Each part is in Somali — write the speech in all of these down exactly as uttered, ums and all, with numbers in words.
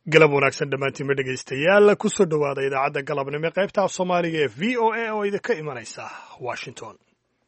galab wanaagsan dhammaantiinma dhegaystayaal ku soo dhowaada idaacadda galabnimo ee qaybta af soomaaliga ee v o a oo idinka imanaysa washington.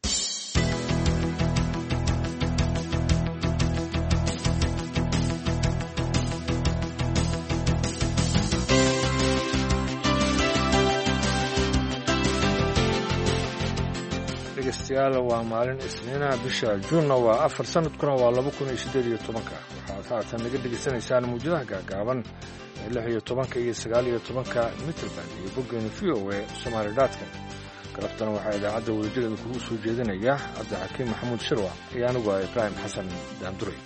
dhegeystayaal waa maalin isniina bisha juunna waa afar sanadkuna waa laba kun iyo siddeed iyo tobanka waxaad haatan naga dhegaysanaysaan mawjadaha gaagaaban ee lix iyo tobanka iyo sagaal iyo tobanka mitrband iyo boggeena v o a somaali dotcom galabtana waxaa idaacadda wadajireeda kugu soo jeedinaya cabdixakiim maxamuud shirwa iyo anigu ah ibraahim xasan daanduray.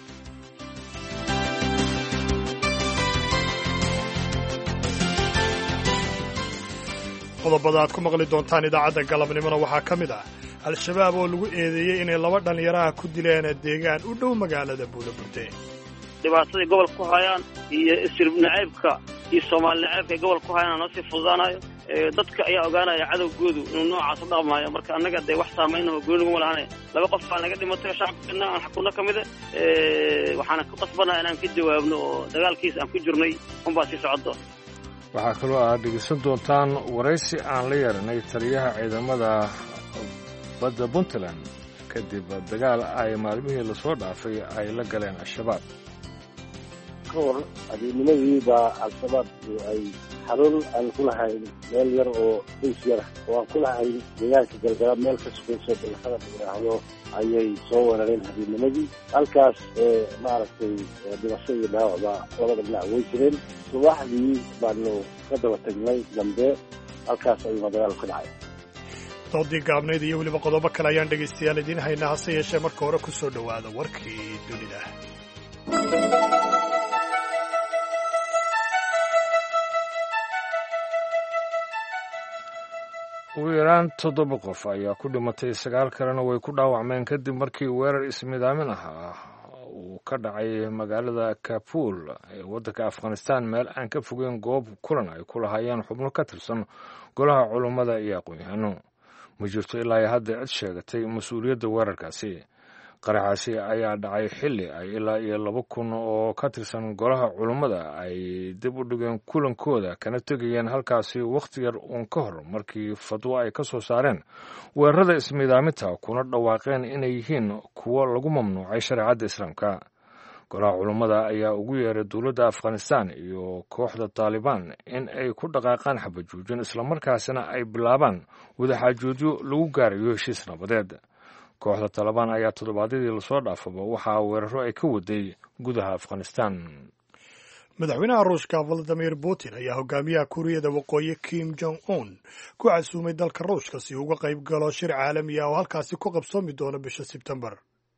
qodobada aad ku maqli doontaan idaacadda galabnimona waxaa ka mid ah al-shabaab oo lagu eedeeyey inay laba dhallinyaraha ku dileen deegaan u dhow magaalada buulaburde. dhibaatadii gobolka ku hayaan iyo isirib nacaybka iyo soomaali nacaybka ay gobolka ku hayaan noo sii fududaanayo dadka ayaa ogaanaya cadowgoodu inuu noocaas u dhaqmaayo marka annaga dee wax saamaynao gooniguma lahaanay laba qof baa naga dhimatay shacabkana aan xakunno ka mida waxaana ku qasbanaa inaan ka jawaabno oo dagaalkiis aan ku jirnay unbaa sii socoddo. waxaa kaloo aad dhegeysan doontaan waraysi aan la yeeranay taliyaha ciidamada badda puntland kadib dagaal ay maalmihii lasoo dhaafay ay la galeen al-shabaab. ka hor adeenimadii baa al-shabaab ay xarun aan ku lahayn meel yar oo days yara oo aan ku lahayn deegaanka galgalaab meel ka sugayso dalkada yidhaahdo ayay soo weerareen habeenimadii halkaas maaragtay dhimasho iyo dhaawacba labada dhinac way jireen. subaxdii baanu ka daba tagnay dambe halkaas ayuuna dagaal ka dhacay. doodii gaabnayd iyo weliba qodobo kale ayaan dhegaystayaal idiin haynaa hase yeeshee marka hore ku soo dhowaada warkii dunida. ugu yaraan toddoba qof ayaa ku dhimatay sagaal kalena way ku dhaawacmeen kadib markii weerar ismidaamin ah uu ka dhacay magaalada kabuul ee waddanka afghanistan meel aan ka fogeyn goob kulan ay ku lahaayeen xubno ka tirsan golaha culummada iyo aqoon-yahano. ma jirto ilaa ay hadda cid sheegatay mas-uuliyadda weerarkaasi. qaraxaasi ayaa dhacay xilli ay ilaa iyo laba kun oo ka tirsan golaha culummada ay dib u dhigeen kulankooda kana tegayeen halkaasi wakhti yar uun ka hor markii fadwo ay ka soo saareen weerarada ismidaaminta kuna dhawaaqeen inay yihiin kuwo lagu mamnuucay shareecadda islaamka. golaha culummada ayaa ugu yeeray dowladda afghanistan iyo kooxda taalibaan in ay ku dhaqaaqaan xabajuujin islamarkaasina ay bilaabaan wadaxaajoodyo lagu gaarayo heshiis nabadeed. kooxda taalibaan ayaa toddobaadyadii lasoo dhaafaba waxaa weeraro ay ka waday gudaha afghanistan. madaxweynaha ruushka valadimir putin ayaa hogaamiyaha kuuriyada waqooyi kim jong un ku casuumay dalka ruushka si uga qayb galo shir caalami ah oo halkaasi ku qabsoomi doono bisha sebtembar.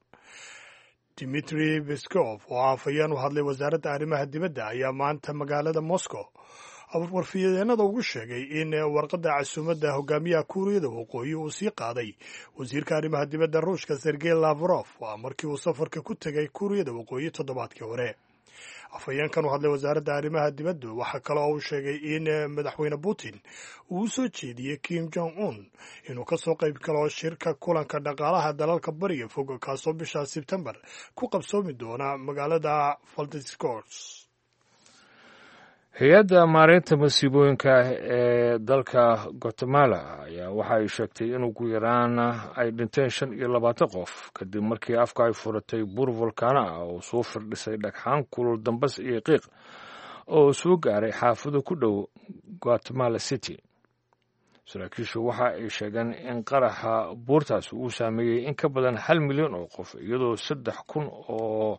dimitri peskov oo afhayeen u hadlay wasaaradda arrimaha dibadda ayaa maanta magaalada moscow warfiyeennada ugu sheegay in warqadda casuumadda hogaamiyaha kuuriyada waqooyi uu sii qaaday wasiirka arrimaha dibadda ruushka sergey lavrov waa markii uu safarka ku tegay kuuriyada waqooyi toddobaadkii hore. afhayeenkan u hadlay wasaaradda arrimaha dibadda waxaa kale oo uu sheegay in madaxweyne putin uu u soo jeediyey kim jong un inuu ka soo qayb galo shirka kulanka dhaqaalaha dalalka bariga fog kaasoo bisha sebtembar ku qabsoomi doona magaalada valdiskos. hay-adda maareynta masiibooyinka ee dalka guatemala ayaa waxa ay sheegtay in ugu yaraan ay dhinteen shan iyo labaatan qof kadib markii afka ay furatay buur volkaano ah oo soo firdhisay dhagxaan kulul dambas iyo qiiq oo soo gaaray xaafado ku dhow guatemala city. saraakiishu waxa ay sheegeen in qaraxa buurtaasi uu saameeyey in ka badan hal milyan oo qof iyadoo saddex kun oo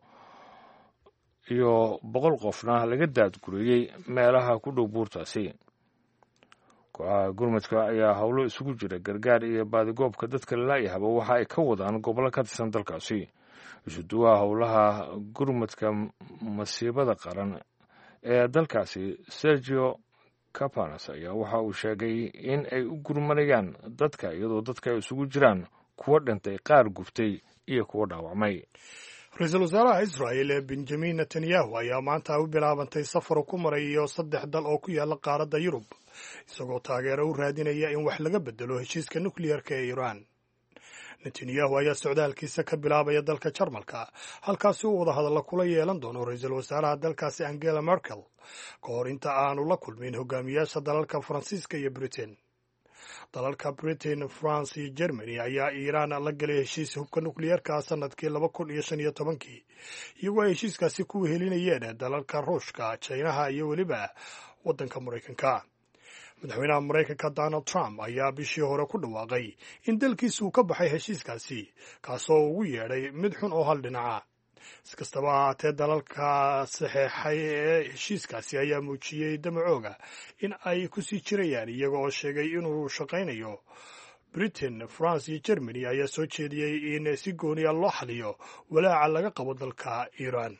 iyo boqol qofna laga daadgureeyey meelaha ku dhow buurtaasi. kooxaha gurmadka ayaa howlo isugu jira gargaar iyo baadigoobka dadka lalaayahaba waxa ay ka wadaan gobollo ka tirsan dalkaasi. isuduwaha howlaha gurmadka masiibada qaran ee dalkaasi sergio capanas ayaa waxa uu sheegay in ay u gurmanayaan dadka iyadoo dadka ay isugu jiraan kuwo dhintay qaar guftay iyo kuwo dhaawacmay. ra-iisul wasaaraha israa'el ee benjamin netanyahu ayaa maanta u bilaabantay safar ku marayo saddex dal oo ku yaala qaaradda yurub isagoo taageero u raadinaya in wax laga bedelo heshiiska nukliyarka ee iiraan. netanyahu ayaa socdaalkiisa ka bilaabaya dalka jarmalka halkaasi uu wadahadalla kula yeelan doono ra-iisul wasaaraha dalkaasi angela merkel ka hor inta aanu la kulmin hogaamiyaasha dalalka faransiiska iyo britain. dalalka britain, france iyo germany ayaa iiraan la gelay heshiis hubka nukliyeerka sanadkii laba kun iyo shan iyo tobankii iyagoo ay heshiiskaasi ku wehelinayeen dalalka ruushka, jinaha iyo weliba waddanka maraykanka. madaxweynaha maraykanka donald trump ayaa bishii hore ku dhawaaqay in dalkiisa uu ka baxay heshiiskaasi kaasoo ugu yeedhay mid xun oo hal dhinaca. si kastaba ahaatee dalalka saxeexay ee heshiiskaasi ayaa muujiyey damacooga in ay ku sii jirayaan iyaga oo sheegay inuu shaqaynayo. britain, france iyo germany ayaa soo jeediyey in si gooniya loo xaliyo walaaca laga qabo dalka iiraan.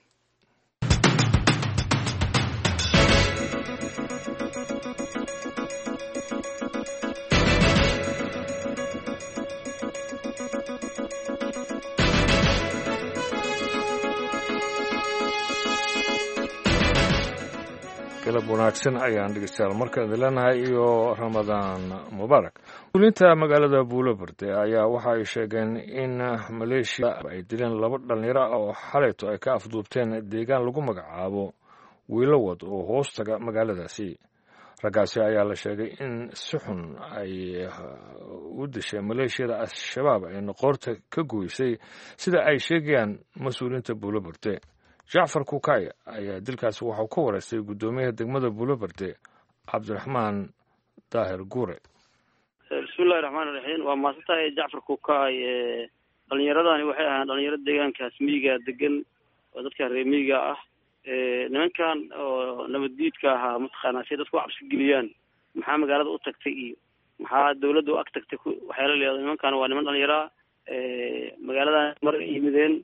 galab wanaagsan ayaan dhegeystayaal markaan idin leenahay iyo ramadaan mubaarak. guulinta magaalada buulaberde ayaa waxa ay sheegeen in maleeshiya ay dileen laba dhallinyaro ah oo xalayto ay ka afduubteen deegaan lagu magacaabo wiilowad oo hoostaga magaaladaasi. raggaasi ayaa la sheegay in si xun ay u dishay maleeshiyada al-shabaab ayna qoorta ka goysay sida ay sheegayaan mas-uuliyiinta buulaberde. jacfar kukay ayaa dilkaasi waxau ka wareystay guddoomiyaha degmada buulaberde cabdiraxmaan daahir guure. bismillahi raxmaan iraxiim. waa maasantahay jacfar kukay. dhalinyaradani waxay ahaan dhalinyaro deegaankaas miyiga degan oo dadka reer miyiga ah. nimankan oo nabaddiidka ahaa mataqaanaa si dadku cabsi geliyaan maxaa magaalada u tagtay iyo maxaa dawladda u ag tagtay waxyaala leedahay. nimankan waa niman dhalinyaraa magaaladan mar ay yimideen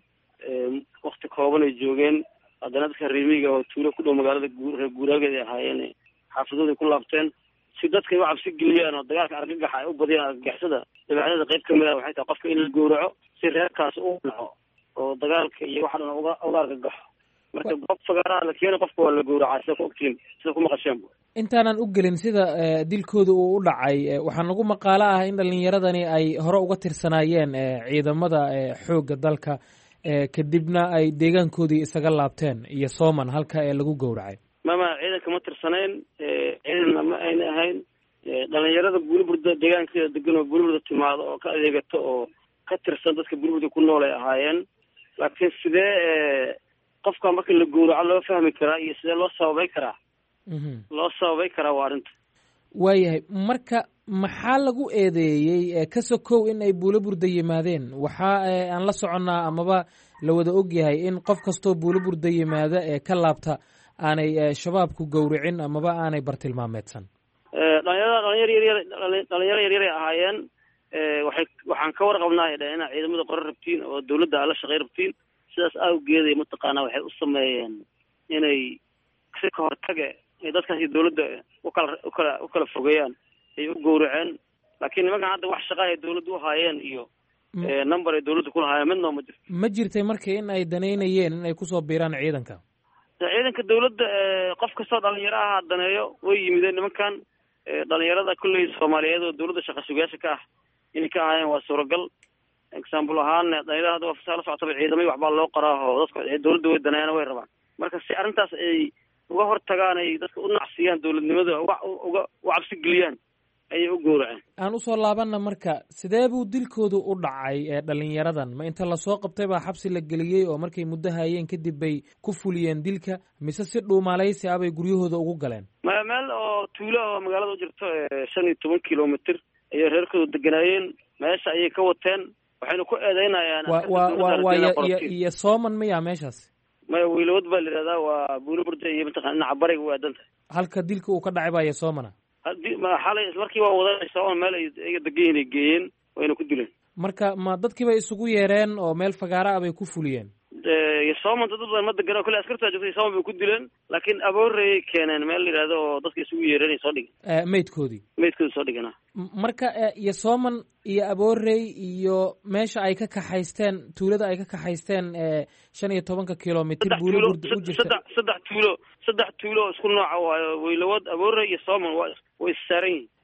wakti kooban ay joogeen haddana dadka reemiga oo tuulo ku dhow magaalada reer guuraageed ay ahaayeen xaafadooday ku laabteen si dadka ay u cabsi geliyaan oo dagaalka argagaxa ay u badiyaan argagixisada. dabeecadada qayb kamid ah waxay tahay qofka in la gowraco si reerkaas u dhaco oo dagaalka iyo waxa dhan uga uga argagaxo. marka goob fagaaraha la keena qofka waa la gowracaa sida ku ogtiin sida ku maqasheen. intaanan u gelin sida dilkooda uu u dhacay waxaa nagu maqaalo ah in dhalinyaradani ay hore uga tirsanaayeen ciidamada xoogga dalka kadibna ay deegaankoodii isaga laabteen iyo sooman halka ee lagu gowracay. mama ciidanka ma tirsanayn, ciidanna ma ayna ahayn. dhalinyarada buulaburda deegaankeeda degan oo buulaburda timaado oo ka adeegato oo ka tirsan dadka buulaburda ku nool ay ahaayeen. laakiin sidee qofka marka la gowraco loo fahmi karaa iyo sidee loo sababay karaa loo sababay karaa waa arrinta. waayahay marka maxaa lagu eedeeyey ka sokow in ay buulaburda yimaadeen? waxaa aan la soconnaa amaba la wada ogyahay in qof kastoo buulaburda yimaada ee ka laabta aanay shabaabku gowricin amaba aanay bartilmaameedsan. dhalinyarada dhalinyar yaryar dhalinyaro yaryaray ahaayeen. waxay waxaan ka warqabnaa inaad ciidamada qoran rabtiin oo dawladda aad la shaqay rabtiin. sidaas awgeeday mataqaanaa waxay u sameeyeen inay si ka hortage ay dadkaasi dawladda ukala ukala u kala fogeeyaan ay u gowraceen. laakiin nimankan hadda wax shaqa ay dawladda u haayeen iyo number ay dawladda ku lahaayeen midnoo ma jirto. ma jirtay marka in ay danaynayeen in ay kusoo biiraan ciidanka? ciidanka dawladda qof kastoo dhalinyaro ah daneeyo way yimideen. nimankan dhalinyarada kulley soomaaliyeed oo dawladda shaqa sugayaasha ka ah inay ka ahaayeen waa suuragal. example ahaan dhalinyarada hadda waa la socotaba ciidamay waxbaa loo qoraa oo dadka dawladda way daneeyaan way rabaan. marka si arrintaas ay uga hortagaan ay dadka u nacsiyaan dawladnimada uga uga u cabsi geliyaan ayay u gowraceen. aan usoo laabanna marka sidee buu dilkoodu u dhacay ee dhalinyaradan? ma inta lasoo qabtay baa xabsi la geliyey oo markay muddo hayeen kadib bay ku fuliyeen dilka, mise si dhuumalaysi ah bay guryahooda ugu galeen? ma meel oo tuulo oo magaalada u jirto shan iyo toban kilomitr ayay reerkooda deganaayeen. meesha ayay ka wateen waxayna ku eedeynayaan iyo sooman miyaa meeshaas? maya wiilowad baa la yihahdaa. waa buulaburda iyo mataqana dhinaca bariga waa danta halka dilka uu ka dhacay baa iyo soomana. xalay ismarkii waa wadanaysa oo meel ay iga degan ay geeyeen wayna ku dileen. marka ma dadkii bay isugu yeereen oo meel fagaara ah bay ku fuliyeen? sooman dad badan ma degan oo kale askartaa joogtay sooman bay ku dileen. laakiin abooreyay keeneen meel la yihahdo oo dadka isugu yeereen ay soo dhigeen maydkoodii maydkoodii soo dhigana. marka iyo sooman iyo aboorey iyo meesha ay ka kaxaysteen tuulada ay ka kaxaysteen shan iyo tobanka kilomitr buulaburda u jirta saddex saddex tuulo saddex tuulo oo isku nooca waayo wiilowad aboorey iyo sooman waa way saaran yihiin.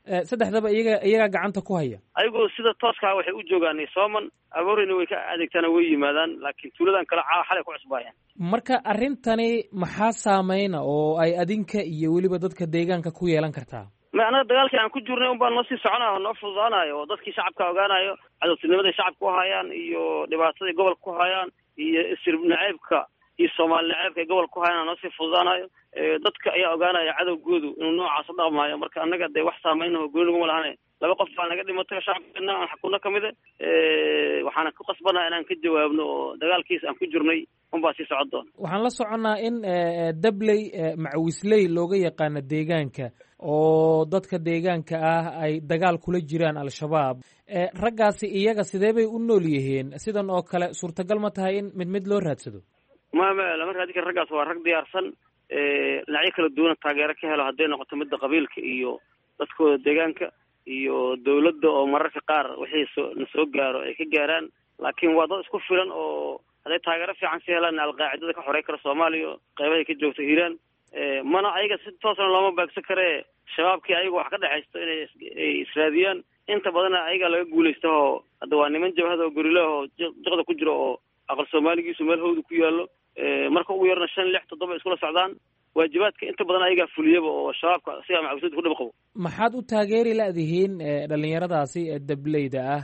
saddexdaba iyaga iyagaa gacanta ku haya ayagoo sida tooskaa waxay u joogaan sooman aboorina way ka adeegtaana way yimaadaan laakiin tuuladan kale xalay ku cusbaayaan marka arrintani maxaa saameyna oo ay adinka iyo weliba dadka deegaanka ku yeelan kartaa ma anaga dagaalkii aan ku jirnay un baan noo sii soconayo noo fududaanayo oo dadkii shacabka ogaanayo cadowtinimaday shacabka ku hayaan iyo dhibaatadii gobolka ku hayaan iyo isir naceybka iyo soomaali naceybka ay gobolka ku hayaan noo sii fududaanayo dadka ayaa ogaanaya cadowgoodu inuu noocaas u dhaqmaayo marka annaga dee wax saameynaho gooni naguma lahane laba qof baa naga dhimatay shacabkeena aan xakunno ka mida waxaana ku qasbanaha inaan ka jawaabno oo dagaalkiisa aan ku jirnay unbaa sii socon doona waxaan la soconnaa in dabley macawisley looga yaqaano deegaanka oo dadka deegaanka ah ay dagaal kula jiraan al-shabaab raggaasi iyaga sidee bay u nool yihiin sidan oo kale suurtagal ma tahay in mid mid loo raadsado ma ma lama raadin kara raggaas waa rag diyaarsan dhinacyo kala duwana taageero ka helo hadday noqoto midda qabiilka iyo dadkooda deegaanka iyo dawladda oo mararka qaar wixii soo na soo gaaro ay ka gaaraan laakiin waa dad isku filan oo hadday taageero fiican si helaan alqaacidada ka xorey kara soomaaliya qeybahay ka joogta hiiraan mana ayaga si toosna looma baagsan karee shabaabkii ayaga wax ka dhexaysto inay ay israadiyaan inta badana ayaga laga guulaysta oo hadda waa niman jabhada oo gorilaha oo jiqda ku jiro oo aqal soomaaligiisu meel hawda ku yaallo marka ugu yarna shan lix toddoba iskula socdaan waajibaadka inta badan ayagaa fuliyaba oo shabaabka sigaa macawisada ku dhib qabo maxaad u taageeri la-dihiin dhalinyaradaasi ee dableyda ah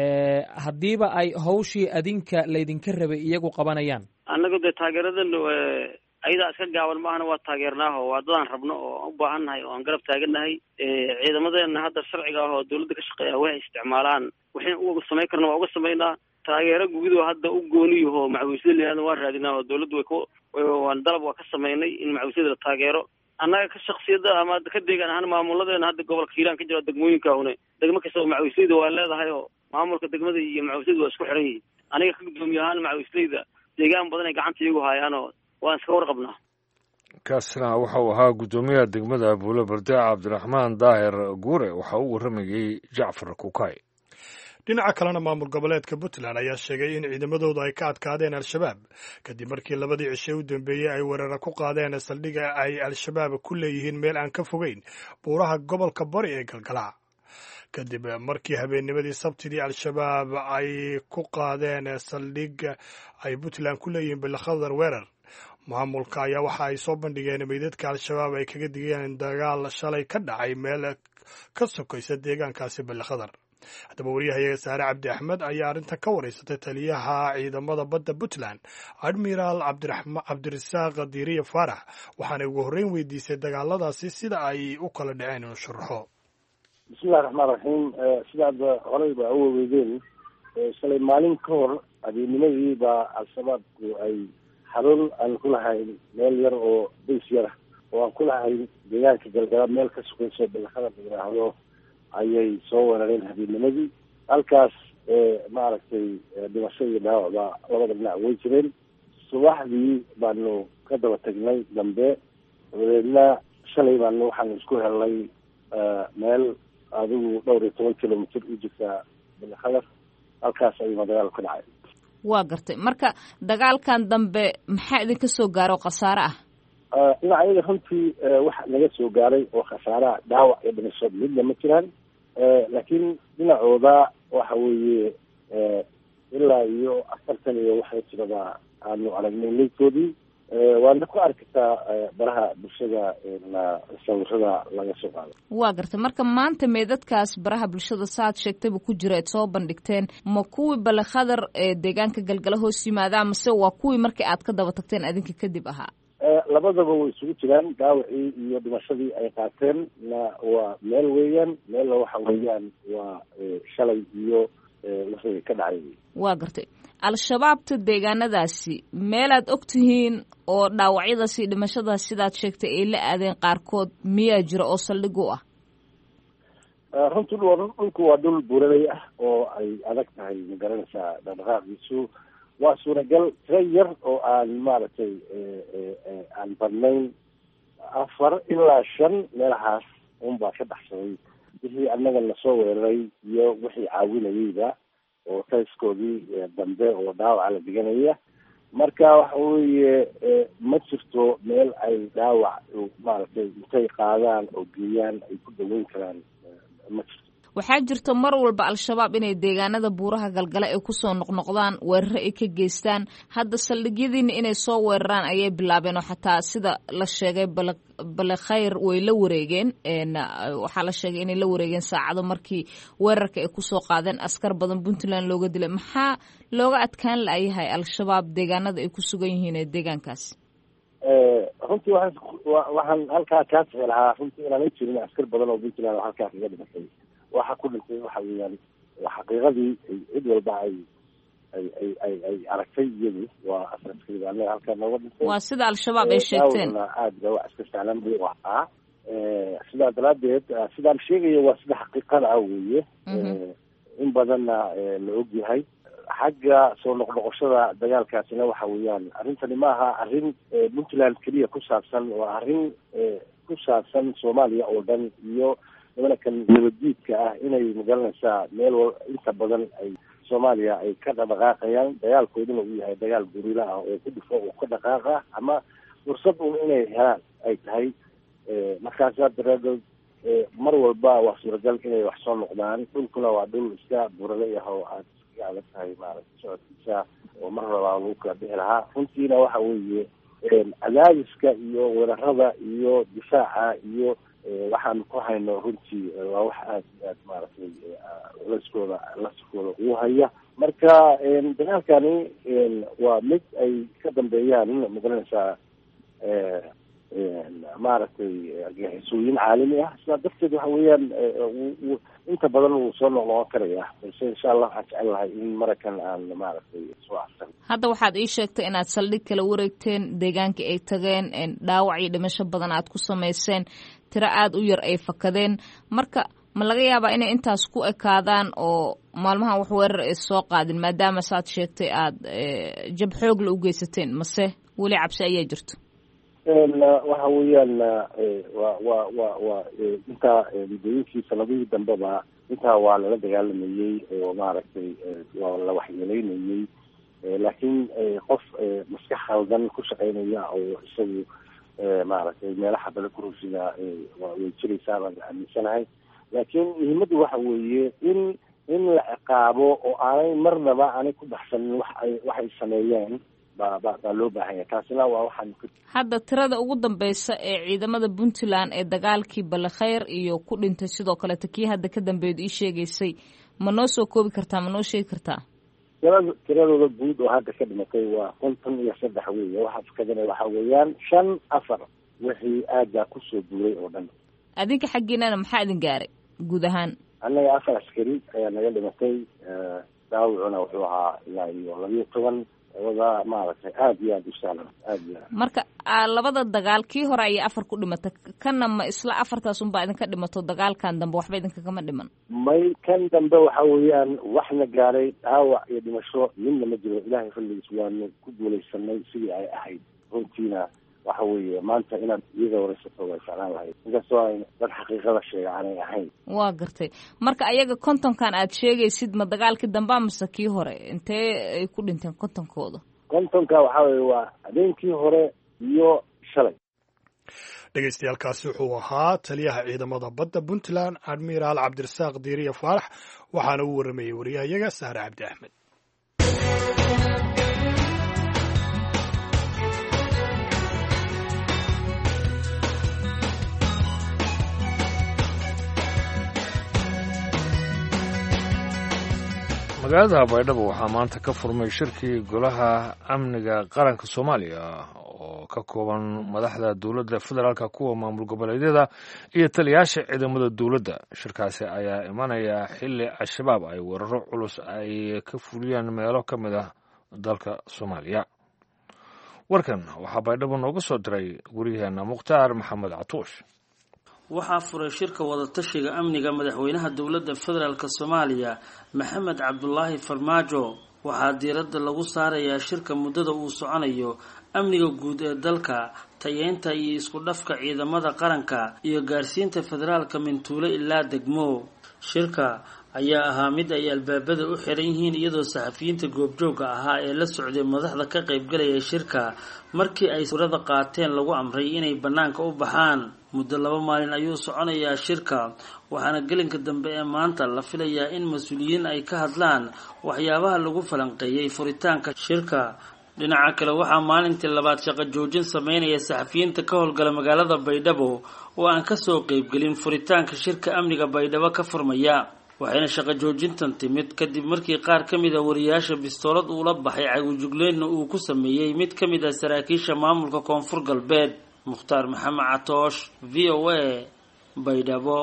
haddiiba ay hawshii adinka laydinka rabay iyagu qabanayaan annaga dee taageeradana ayadaa iska gaaban maahana waa taageernaaho waa dadaan rabno oo aan u baahannahay oo aan garab taagannahay ciidamadeena hadda sharciga ah oo dawladda ka shaqeeya waxay isticmaalaan waxayna uga samayn karna waa uga samaynaa taageero guudo hadda u gooniyaho macawislada lihaada waan raadinaa oo dawladdu way ku waan dalab waa ka samaynay in macawislada la taageero annaga ka shaksiyada ama ka deegaan ahaan maamuladeena hadda gobolka hiiraan ka jira degmooyinka une degmo kasta oo macawisleyda waa leedahay oo maamulka degmada iyo macawisleyda waa isku xiran yihiin aniga ka gudoomiye ahaan macawisleyda deegaan badan ay gacanta iyagu haayaanoo waan iska warqabnaa kaasna waxau ahaa guddoomiyaha degmada buulo berde cabdiraxmaan daahir guure waxa uu warramayey jacfar kukay dhinaca kalena maamul goboleedka puntland ayaa sheegay in ciidamadoodu ay ka adkaadeen al-shabaab kadib markii labadii cishe u dambeeyey ay weerara ku qaadeen saldhiga ay al-shabaab ku leeyihiin meel aan ka fogeyn buuraha gobolka bari ee galgalaa kadib markii habeennimadii sabtidii al-shabaab ay ku qaadeen saldhig ay puntland ku leeyihiin bilkhadar weerar maamulka ayaa waxa ay soo bandhigeen meydadka al-shabaab ay kaga digeen dagaal shalay ka dhacay meel ka sokaysa deegaankaasi bilkhadar haddaba wariyahayaga saare cabdi axmed ayaa arrintan ka wareysatay taliyaha ciidamada badda puntland admiraal cabdirasaaq diiriye faarax waxaanay ugu horreyn weydiisay dagaaladaasi sida ay u kala dhaceen inuu sharaxo bismillahi raxmaan raxiim sidaad horey ba u waweydeen shalay maalin ka hor habeennimadii baa al-shabaabku ay xarun aan ku lahayn meel yar oo bays yara oo aan ku lahayn deegaanka galgala meel ka sugayso bilkhadar la yidhaahdo ayay soo weerareen habeennimadii halkaas maaragtay dhimasho iyo dhaawacba labada dhinac way jireen subaxdii baanu ka daba tagnay dambe dabadeedna shalay baanu waxaanu isku helnay meel adigu dhowr iyo toban kilomitr u jirta bilkhadar halkaas ayuuna dagaal ka dhacay waa gartay marka dagaalkan dambe maxaa idinka soo gaaro khasaare ah dhinacyada runtii waxa naga soo gaaray oo khasaaraha dhaawac iyo dhimasho midna ma jiraan laakiin dhinacooda waxa weeye ilaa iyo afartan iyo waxay jiraba aanu aragnay leydkoodii waadna ku arkitaa baraha bulshada sawirada laga soo qaado waa gartay marka maanta meedadkaas baraha bulshada saaad sheegtayba ku jira ad soo bandhigteen ma kuwii balekhadar ee deegaanka galgala hoos yimaadaa mase waa kuwii markii aad ka daba tagteen adinka kadib ahaa labadaba way isugu jiraan dhaawacii iyo dhimashadii ay qaateen na waa meel weeyaan meelna waxa weeyaan waa shalay iyo wixii ka dhacay waa gartay al-shabaabta deegaanadaasi meelaad og tihiin oo dhaawacyadaas iyo dhimashadaas sidaad sheegtay ay la aadeen qaarkood miyaa jira oo saldhig u ah runtii dhulku waa dhul buuraley ah oo ay adag tahay magaranaysaa dhaqdhaqaaqiisu waa suuragal tira yar oo aan maaragtay aan badnayn afar ilaa shan meelahaas unbaa ka baxsaday wixii annaga lasoo weeraray iyo wixii caawinayeyba oo tayskoodii dambe oo dhaawaca la diganaya marka waxa weeye ma jirto meel ay dhaawac maaragtay intay qaadaan oo geeyaan ay ku daweyn karaan ma jirto. waxaa jirto mar walba al-shabaab inay deegaanada buuraha galgale ay kusoo noqnoqdaan weeraro ay ka geystaan. hadda saldhigyadiina inay soo weeraraan ayay bilaabeen oo xataa sida la sheegay balekhayr way la wareegeen. waxaa la sheegay inay la wareegeen saacado markii weerarka ay kusoo qaadeen askar badan puntland looga dilay. maxaa looga adkaan la'yahay al-shabaab deegaanada ay ku sugan yihiin ee deegaankaas? runtii waxaan halkaa kaa sixi lahaa runtii inaan jirin askar badan oo puntland oo halkaa kaga dhimatay. waxa ku dhintay waxa weeyaan waa xaqiiqadii cid walba ay ay ay ay ay aragtay iyadu waa askariga anaga halkaa nooga dhintay. waa sida al-shabaab ay sheegteen. aad ba wax iska sahlan buu ahaa. sidaa daraadeed sidaan sheegayo waa sida xaqiiqada ah weeye. in badanna la og yahay xagga soo noqnoqoshada dagaalkaasina waxa weeyaan arrintani ma aha arrin puntland keliya ku saabsan, waa arrin ku saabsan soomaaliya oo dhan iyo nimankan nabaddiidka ah inay magaranaysaa meel inta badan ay soomaaliya ay ka dhaqaaqayaan. dagaalkooduna uu yahay dagaal gurila ah oo ku dhifo oo ka dhaqaaqa ama fursad un inay helaan ay tahay. markaasaa daraadood mar walba waa suuragal inay wax soo noqdaan. dhulkuna waa dhul iska burale ah oo aad iska adag tahay maaragtay socodkiisa oo mar rabaa lagu kala bixi lahaa. runtiina waxa weeye cadaadiska iyo weerarada iyo difaaca iyo waxaan ku hayno runtii waa wax aad aad maaragtay laskooda laskooda ugu haya. marka dagaalkani waa mid ay ka dambeeyaan magaranaysaa maaragtay argagixisooyin caalami ah. sidaa darteed waxa weeyaan inta badan wuu soo noqnoqon karaya, balse insha allah waxaan jecel lahay in marakan aan maaragtay soo afsan. hadda waxaad ii sheegtay inaad saldhig kala wareegteen, deegaanka ay tageen, dhaawac iyo dhimasho badan aad ku samayseen, tiro aada u yar ay fakadeen. marka ma laga yaabaa inay intaas ku ekaadaan oo maalmahan wax weerar ay soo qaadin maadaama saad sheegtay aada jab xoog la u geysateen, mase weli cabsi ayaa jirto? waxa weeyaan wa wa wa wa intaa muddooyinkii sanadihii dambeba intaa waa lala dagaalamayey oo maaragtay waa la waxyeeleynayey. laakiin qof maskax khaldan ku shaqeynaya oo isagu maaragtay meelaha bale ku rushida way jiraysaa baan aaminsanahay. laakiin muhiimaddu waxa weeye in in la ciqaabo oo aanay marnaba aanay ku baxsanin wax ay waxay sameeyeen baa ba baa loo baahan yahay. taasina waa waxaan hadda tirada ugu dambeysa ee ciidamada puntland ee dagaalkii balekhayr iyo ku dhintay sidoo kaleeta kii hadda ka dambeedu ii sheegaysay ma noo soo koobi kartaa, ma noo sheegi kartaa? tirada tiradooda guud oo hadda ka dhimatay waa konton iyo saddex weeye. waxa fakadana waxa weeyaan shan afar wixii aaggaa kusoo duulay oo dhan. adinka xaggiinana maxaa idin gaaray guud ahaan? annaga afar askari ayaa naga dhimatay. daawicuna wuxuu ahaa ilaa iyo labiyo toban. wada maaragtay aada iyo aada u sahlan aada iyo aad. marka labada dagaal kii hore ayay afar ku dhimatay, kanna ma isla afartaas unbaa idinka dhimato dagaalkan dambe waxba idinka kama dhiman? may kan dambe waxa weeyaan waxna gaaray dhaawac iyo dhimasho midna ma jiro. ilaahay fadligiis waanu ku guulaysanay sidii ay ahayd. runtiina waxa weeye maanta inaad iyada waraysato way ficlaan lahayd, inkastoo ay dad xaqiiqada sheega aanay ahayn. waa gartay. marka ayaga kontonkan aad sheegaysid ma dagaalkii dambaa mase kii hore? intee ay ku dhinteen kontonkooda? kontonka waxaa weye waa habeenkii hore iyo shalay. dhegeystayaaalkaasi wuxuu ahaa taliyaha ciidamada badda puntland admiraal cabdirasaaq diiriye faarax, waxaana uu waramayey wariyahayaga sahre cabdi axmed. magaalada baydhabo waxaa maanta ka furmay shirkii golaha amniga qaranka soomaaliya oo ka kooban madaxda dowladda federaalka, kuwa maamul goboleedyada iyo taliyaasha ciidamada dowladda. shirkaasi ayaa imanaya xilli al-shabaab ay weeraro culus ay ka fuliyeen meelo ka mid ah dalka soomaaliya. warkan waxaa baydhabo nooga soo diray wariyaheena mukhtaar maxamed catuush. waxaa furay shirka wadatashiga amniga madaxweynaha dowladda federaalk soomaaliya maxamed cabdulaahi farmaajo. waxaa diiradda lagu saarayaa shirka muddada uu soconayo amniga guud ee dalka, tayeynta iyo isku dhafka ciidamada qaranka iyo gaarsiinta federaalka mintuulo ilaa degmo. shirka ayaa ahaa mid ay albaabada u xiran yihiin iyadoo saxafiyiinta goobjooga ahaa ee la socday madaxda ka qaybgalaya shirka markii ay suurada qaateen lagu amray inay bannaanka u baxaan. muddo laba maalin ayuu soconayaa shirka waxaana gelinka dambe ee maanta la filayaa in mas-uuliyiin ay ka hadlaan waxyaabaha lagu falanqeeyay furitaanka shirka. dhinaca kale waxaa maalintii labaad shaqo joojin sameynaya saxafiyiinta ka howlgala magaalada Baydhabo oo aan kasoo qaybgelin furitaanka shirka amniga Baydhabo ka furmaya. waxayna shaqo joojintan timid kadib markii qaar ka mid a wariyaasha bistoolad uu la baxay cagujugleynna uu ku sameeyey mid ka mid ah saraakiisha maamulka koonfur galbeed. mukhtaar maxamed catoosh, v o a, Baydhabo.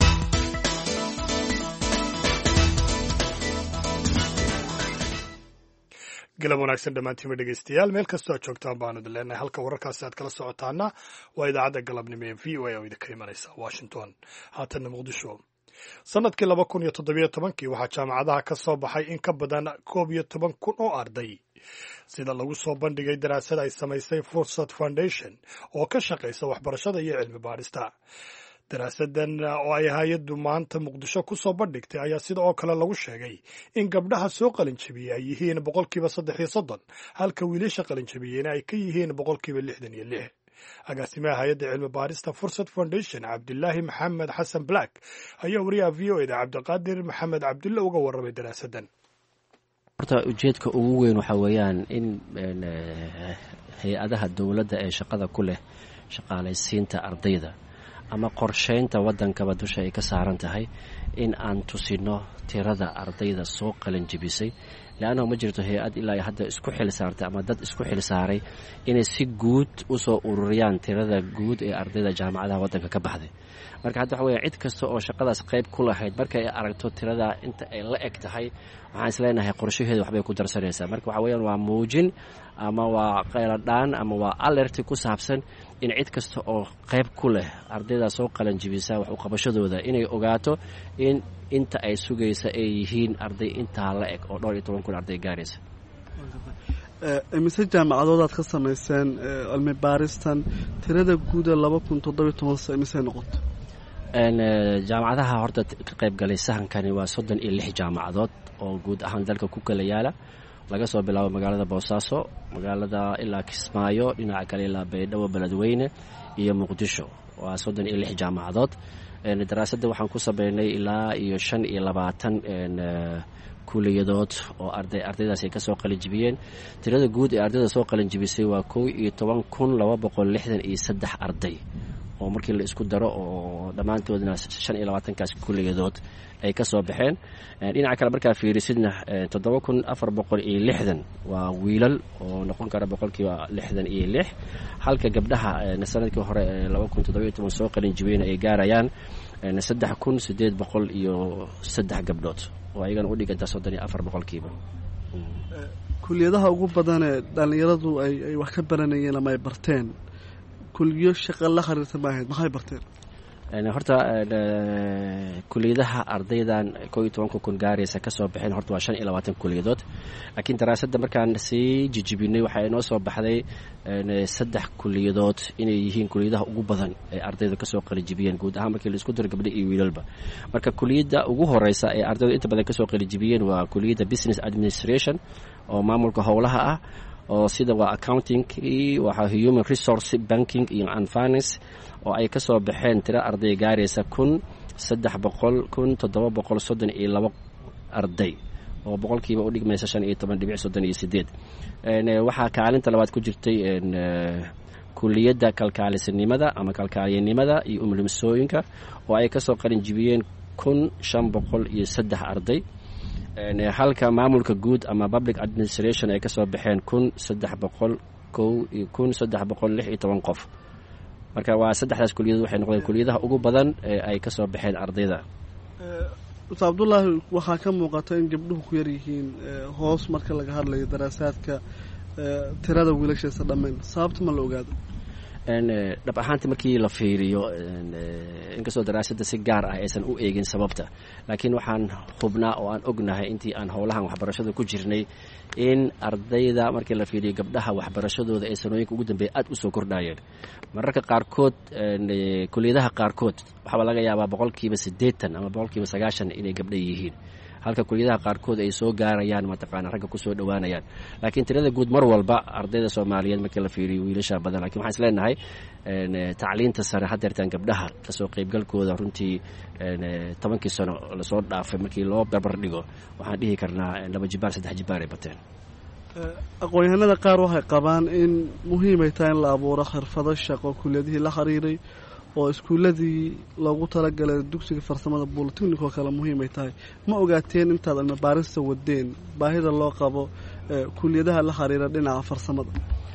galab wanaagsan dhammaantiinba dhegeystayaal meel kastoo aad joogtaan baanu idin leenahay. halka wararkaasi aad kala socotaana waa idaacadda galabnimo ee v o a oo idinka imanaysa Washington. haatanna Muqdisho. sanadkii laba kun iyo toddobiyo tobankii waxaa jaamacadaha ka soo baxay in ka badan koob iyo toban kun oo arday, sida lagu soo bandhigay daraasad ay samaysay Fursad Foundation oo ka shaqaysa waxbarashada iyo cilmi baarista. daraasadan oo ay hay-addu maanta Muqdisho ku soo bandhigtay ayaa sida oo kale lagu sheegay in gabdhaha soo qalinjabiyey ay yihiin boqolkiiba saddex iyo soddon halka wiilasha qalinjabiyeyna ay ka yihiin boqolkiiba lixdan iyo lix. agaasimaha hay-adda cilmi baarista Fursad Foundation Cabdilaahi Maxamed Xasan Black ayaa wariyaha v o a da Cabdiqaadir Maxamed Cabdulle uga warramay daraasadan. horta ujeedka ugu weyn waxa weeyaan in hay-adaha dowladda ee shaqada ku leh shaqaalaysiinta ardayda ama qorsheynta waddankaba dusha ay ka saaran tahay in aan tusino tirada ardayda soo qalin jebisay. leannahu ma jirto hay-ad ilaa hadda isku xil saartay ama dad isku xil saaray inay si guud u soo ururiyaan tirada guud ee ardayda jaamacadaha waddanka ka baxday. marka hadda waxa weeyaan cid kasta oo shaqadaas qayb ku lahayd marka ay aragto tirada inta ay la eg tahay waxaan isleenahay qorshaheeda waxbay ku darsanaysaa. marka waxa weeyaan waa muujin ama waa qayladhaan ama waa alerti ku saabsan in cid kasta oo qayb ku leh ardayda soo qalan jebisa wax u qabashadooda inay ogaato in inta ay sugaysa ay yihiin arday intaa la eg oo dhowr iyo toban kun arday gaaraysa. mise jaamacadoodaad ka samayseen cilmi baaristan tirada guud ee laba kun toddobiyo toban sa misey noqoto? jaamacadaha horta ka qayb galay sahankani waa soddon iyo lix jaamacadood oo guud ahaan dalka ku kala yaala, laga soo bilaabo magaalada Boosaaso, magaalada ilaa Kismaayo, dhinaca kale ilaa Baydhabo, Beledweyne iyo Muqdisho. waa soddon iyo lix jaamacadood. daraasadda waxaan ku sameynay ilaa iyo shan iyo labaatan kuliyadood oo arday ardaydaas ay ka soo qalin jebiyeen. tirada guud ee ardayda soo qalin jebisay waa kow iyo toban kun laba boqol lixdan iyo saddex arday oo markii la isku daro oo dhammaantoodna shan iyo labaatankaas kuliyadood ay ka soo baxeen. dhinaca kale markaa fiirisidna toddoba kun afar boqol iyo lixdan waa wiilal oo noqon kara boqolkiiba lixdan iyo lix, halka gabdhaha sanadkii hore laba kun toddobiyo toban soo qalin jebiyeen ay gaarayaan saddex kun siddeed boqol iyo saddex gabdhood oo ayagana u dhiganta soddon iyo afar boqolkiiba. kuliyadaha ugu badan ee dhallinyaradu ay ay wax ka baranayeen ama ay barteen kuliyo shaqo la xiriirta ma ahayd, maxay barteen? horta kuliyadaha ardaydan koob iyo tobanka kun gaaraysa ka soo baxeen horta waa shan iyo labaatan kuliyadood, laakiin daraasadda markaan sii jijibinay waxaa inoo soo baxday saddex kuliyadood inay yihiin kuliyadaha ugu badan ee ardayda ka soo qalijibiyeen guud ahaan markii la isku daro gabdho iyo wiilalba. marka kuliyadda ugu horeysa ee ardaydu inta badan ka soo qalijibiyeen waa kuliyadda Business Administration oo maamulka howlaha ah, oo sida waa accounting, waxa human resource banking iyo finance, oo ay ka soo baxeen tiro arday gaaraysa kun saddex boqol kun toddoba boqol soddon iyo labo arday oo boqolkiiba u dhigmaysa shan iyo toban dhibic soddon iyo siddeed. waxaa kaalinta labaad ku jirtay kuliyadda kalkaalisanimada ama kalkaaliyanimada iyo umulmisooyinka oo ay ka soo qalin jebiyeen kun shan boqol iyo saddex arday, halka maamulka guud ama public administration ay ka soo baxeen kun saddex boqol kow iyo kun saddex boqol lix iyo toban qof. marka waa saddexdaas kuliyadood waxay noqdeen kuliyadaha ugu badan ee ay ka soo baxeen ardayda. ustaad Cabdullaahi, waxaa ka muuqata in gabdhuhu ku yar yihiin hoos marka laga hadlayo daraasaadka tirada wiilashaysa dhammayn, sababta ma la ogaado? dhab ahaantii markii la fiiriyo inkastoo daraasadda si gaar ah aysan u eegin sababta laakiin waxaan hubnaa oo aan ognahay intii aan howlahan waxbarashada ku jirnay in ardayda markii la fiiriyo gabdhaha waxbarashadooda ee sanooyinka ugu dambeeya aad u soo kordhayeen mararka qaarkood kuliyadaha qaarkood waxaaba laga yaabaa boqolkiiba siddeetan ama boqolkiiba sagaashan inay gabdha yihiin halka kuliyadaha qaarkood ay soo gaarayaan mataqaana ragga ku soo dhowaanayaan laakiin tirada guud mar walba ardayda soomaaliyeed markii la fiiriyo wiilasha badan lakin waxaan isleenahay tacliinta sare haddeertaan gabdhaha kasoo qaybgalkooda runtii tobankii sano lasoo dhaafay markii loo barbar dhigo waxaan dhihi karnaa laba jibaar saddex jibaar ay bateen aqoon-yahanada qaar waxay qabaan in muhiimay tahay in la abuuro xirfado shaqo kuliyadihii la xiriiray oo iskuuladii loogu talagalay dugsiga farsamada bolitechnic oo kale muhiimay tahay ma ogaateen intaad cilmibaarista wadeen baahida loo qabo kuliyadaha la xiriira dhinaca farsamada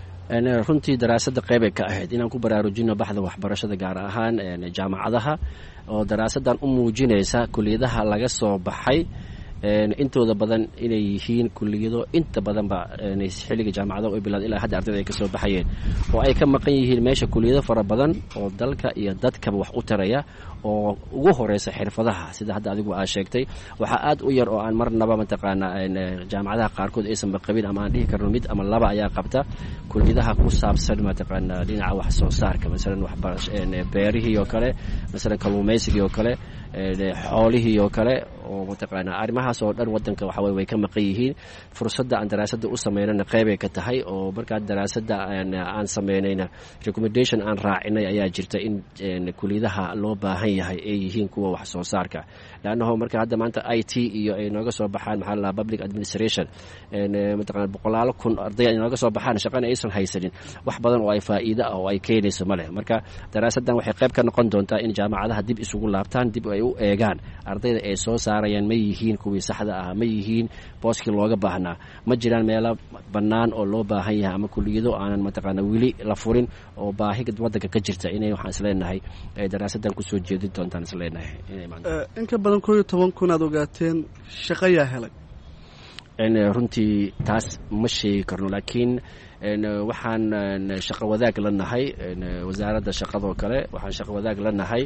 runtii daraasadda qeybay ka ahayd inaan ku baraarujino baxda waxbarashada gaar ahaan jaamacadaha oo daraasaddan u muujinaysa kuliyadaha laga soo baxay intooda badan inay yihiin kuliyado inta badanba xilliga jaamacadaha u bilaad ilaa hadda ardayda ay ka soo baxayeen oo ay ka maqan yihiin meesha kuliyado fara badan oo dalka iyo dadkaba wax u taraya oo ugu horeysa xirfadaha sida hadda adigu aad sheegtay waxaa aad u yar oo aan marnaba mataqaana jaamacadaha qaarkood aysanba qabin ama aan dhihi karno mid ama laba ayaa qabta kuliyadaha ku saabsan mataqaana dhinaca wax soo saarka masalan beerihii oo kale masalan kalluumaysigii oo kale xoolihii oo kale oo mataqaana arrimahaas oo dhan wadanka waxa way ka maqan yihiin fursadda aan daraasadda u sameynana qeybay ka tahay oo markaa daraasadda aan sameynayna recommendation aan raacinay ayaa jirta in kuliyadaha loo baahan yahay ay yihiin kuwa wax soo saarka laannaho marka hadda maanta i t iyo ay nooga soo baxaan maxaa la public administration mataqaana boqolaalo kun arday ay nooga soo baxaan shaqana aysan haysanin wax badan oo ay faa'iido ah oo ay keenayso ma leh marka daraasaddan waxay qayb ka noqon doontaa in jaamacadaha dib isugu laabtaan dib ay u eegaan ardayda ay soo saarayaan ma yihiin kuwii saxda ah ma yihiin booskii looga baahnaa ma jiraan meelo bannaan oo loo baahan yahay ama kuliyado aanan mataqaana weli la furin oo baahi waddanka ka jirta inay waxaan isleenahay daraasaddan kusoo jeedin doontaan isleenahay in ka badan koo iyo toban kun aad ogaateen shaqo yaa helay runtii taas ma sheegi karno laakiin waxaan shaqo wadaag la nahay wasaaradda shaqadoo kale waxaan shaqo wadaag la nahay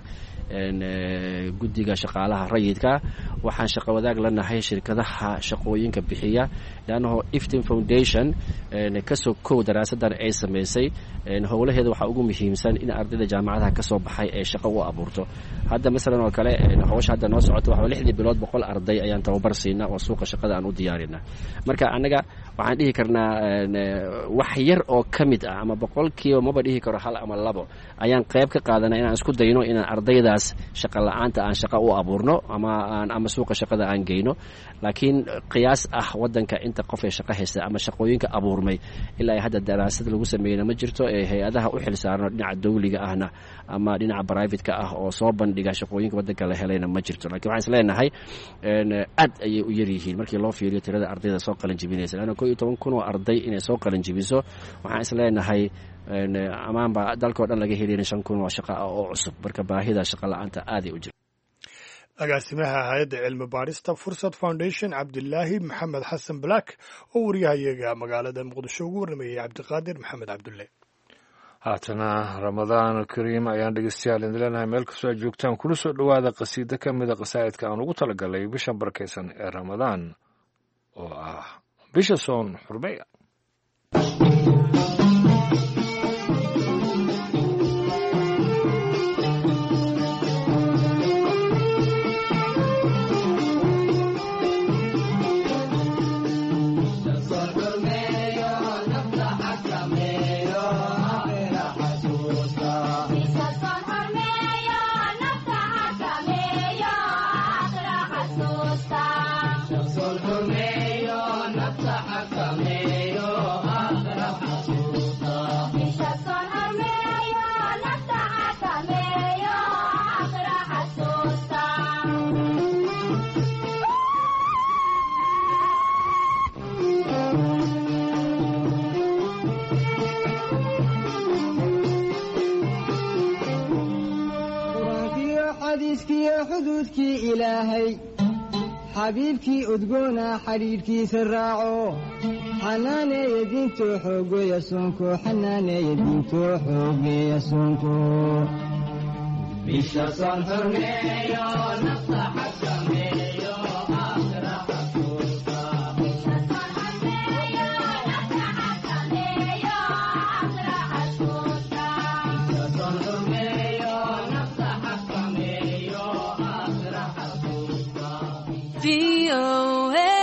guddiga shaqaalaha rayidka waxaan shaqo wadaag la nahay shirkadaha shaqooyinka bixiya leannaho iftin foundation kasoo kow daraasaddan ay samaysay howlaheeda waxaa ugu muhiimsan in ardayda jaamacadaha ka soo baxay ee shaqo u abuurto hadda masalan oo kale howsha hadda noo socota waxaa lixdii bilood boqol arday ayaan tababar siinaa oo suuqa shaqada aan u diyaarinaa marka annaga waxaan dhihi karnaa wax yar oo ka mid ah ama boqolkiiba maba dhihi karo hal ama labo ayaan qayb ka qaadanaa inaan isku dayno inaan ardaydaas shaqa la-aanta aan shaqa u abuurno ama aan ama suuqa shaqada aan geyno laakiin qiyaas ah wadanka inta qof ee shaqo haysta ama shaqooyinka abuurmay ilaa ay hadda daraasad lagu sameeyna ma jirto ee hay-adaha u xil saarno dhinaca dawliga ahna ama dhinaca private-ka ah oo soo bandhiga shaqooyinka wadanka la helayna ma jirto lakiin waxaan isleenahay aad ayay u yaryihiin markii loo fiiriyo tirada ardayda soo qalin jibinaysa leanna koo iyo toban kun oo arday inay soo qalin jibiso waxaan isleenahay amaanba dalkao dhan laga helin shan kun oo shaqa ah oo cusub marka baahida shaqa la-aanta aaday u jirta agaasimaha hay-adda cilmi baadhista fursad foundation cabdilaahi maxamed xasan black oo wariyahayaga magaalada muqdisho ugu warramayay cabdiqaadir maxamed cabdulle haatana ramadaan kariim ayaan dhegeystayaal idin leenahay meel kastoo aad joogtaan kula soo dhowaada qasiido ka mida qasaa'idka aan ugu talagalay bishan barakaysan ee ramadaan oo ah bisha soon xurmeya xuduudkii ilaahay xabiibkii udgoona xidhiidhkiisa raaco xanaaneeya diinto xoogeeya soonko xanaaneeya diinto xoogeeya soonko bisha soon xurmeeyo nafta xakameeyo aakhira xasuusta bisha soon xurmeeyo nafta xakameeyo aakhira xasuusta bisha soon xurmeeyo nafta xakameeyo aakhira xasuusta V O A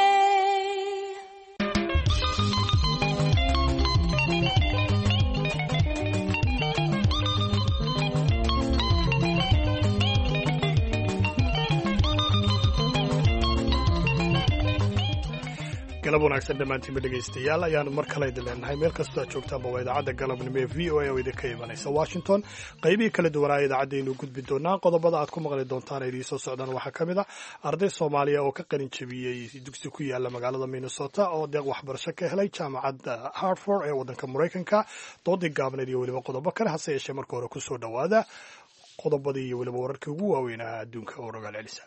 galab wanaagsan dhammaantiinba dhegaystayaal ayaanu mar kale idin leenahay meel kastoo aad joogtaanba waa idaacadda galabnimo ee v o a oo idinka imanaysa washington qaybihii kala duwanaa idaacaddaaynu gudbi doonaa qodobada aad ku maqli doontaan idiin soo socdaan waxaa ka mid a arday soomaaliya oo ka qalin jebiyey dugsi ku yaala magaalada minnesota oo deeq waxbarasho ka helay jaamacadda hartford ee waddanka maraykanka doodii gaabneed iyo weliba qodobo kale hase yeeshee marka hore kusoo dhowaada qodobadii iyo weliba wararkii ugu waaweynaa adduunka oo rogaal celisa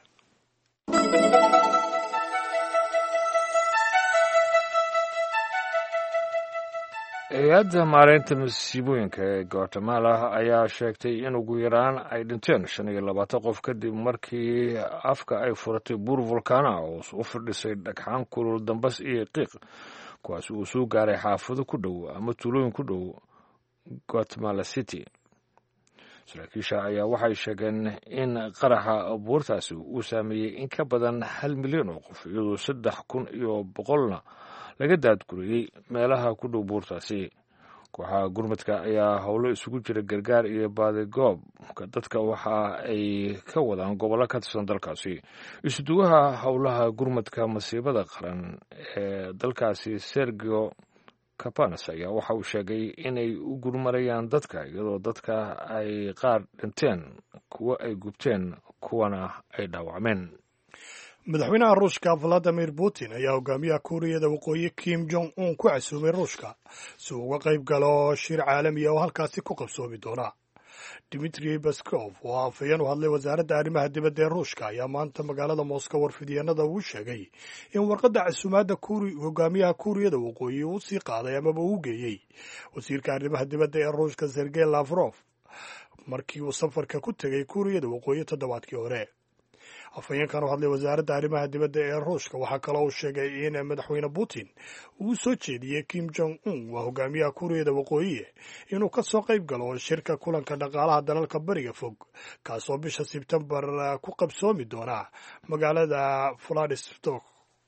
hay-adda maareynta masiibooyinka ee guatemala ayaa sheegtay in ugu yaraan ay dhinteen shan iyo labaatan qof kadib markii afka ay furatay buur volkaana oo u firdhisay dhagxaan kulul dambas iyo qiiq kuwaas uu soo gaaray xaafado ku dhow ama tuulooyin ku dhow guatemala city saraakiisha ayaa waxay sheegeen in qaraxa buurtaasi uu saameeyey in ka badan hal milyan oo qof iyadoo saddex kun iyo boqolna laga daadguriyey meelaha ku dhow buurtaasi kooxaha gurmadka ayaa howlo isugu jira gargaar iyo baadigoob dadka waxa ay ka wadaan gobollo ka tirsan dalkaasi isuduwaha howlaha gurmadka masiibada qaran ee dalkaasi sergio capanas ayaa waxa uu sheegay inay u gurmarayaan dadka iyadoo dadka ay qaar dhinteen kuwo ay gubteen kuwana ay dhaawacmeen madaxweynaha ruushka valadimir putin ayaa hogaamiyaha kuuriyada waqooyi kim jong un ku casuumay ruushka si uu uga qayb galo shir caalamiya oo halkaasi ku qabsoomi doona dimitri baskov oo afhayeen u hadlay wasaaradda arrimaha dibadda ee ruushka ayaa maanta magaalada moscow warfidyaenada ugu sheegay in warqadda casuumaadda hogaamiyaha kuuriyada waqooyi uu sii qaaday amaba uu geeyey wasiirka arrimaha dibadda ee ruushka sergey lavrov markii uu safarka ku tegay kuuriyada waqooyi toddobaadkii hore afhayeenkan u hadlay wasaaradda arrimaha dibadda ee ruushka waxaa kaloo uu sheegay in madaxweyne putin uu soo jeediyey kim jong un waa hogaamiyaha kuuriyada waqooyi inuu ka soo qayb galo shirka kulanka dhaqaalaha dalalka bariga fog kaasoo bisha sebtembar ku qabsoomi doona magaalada vladivostok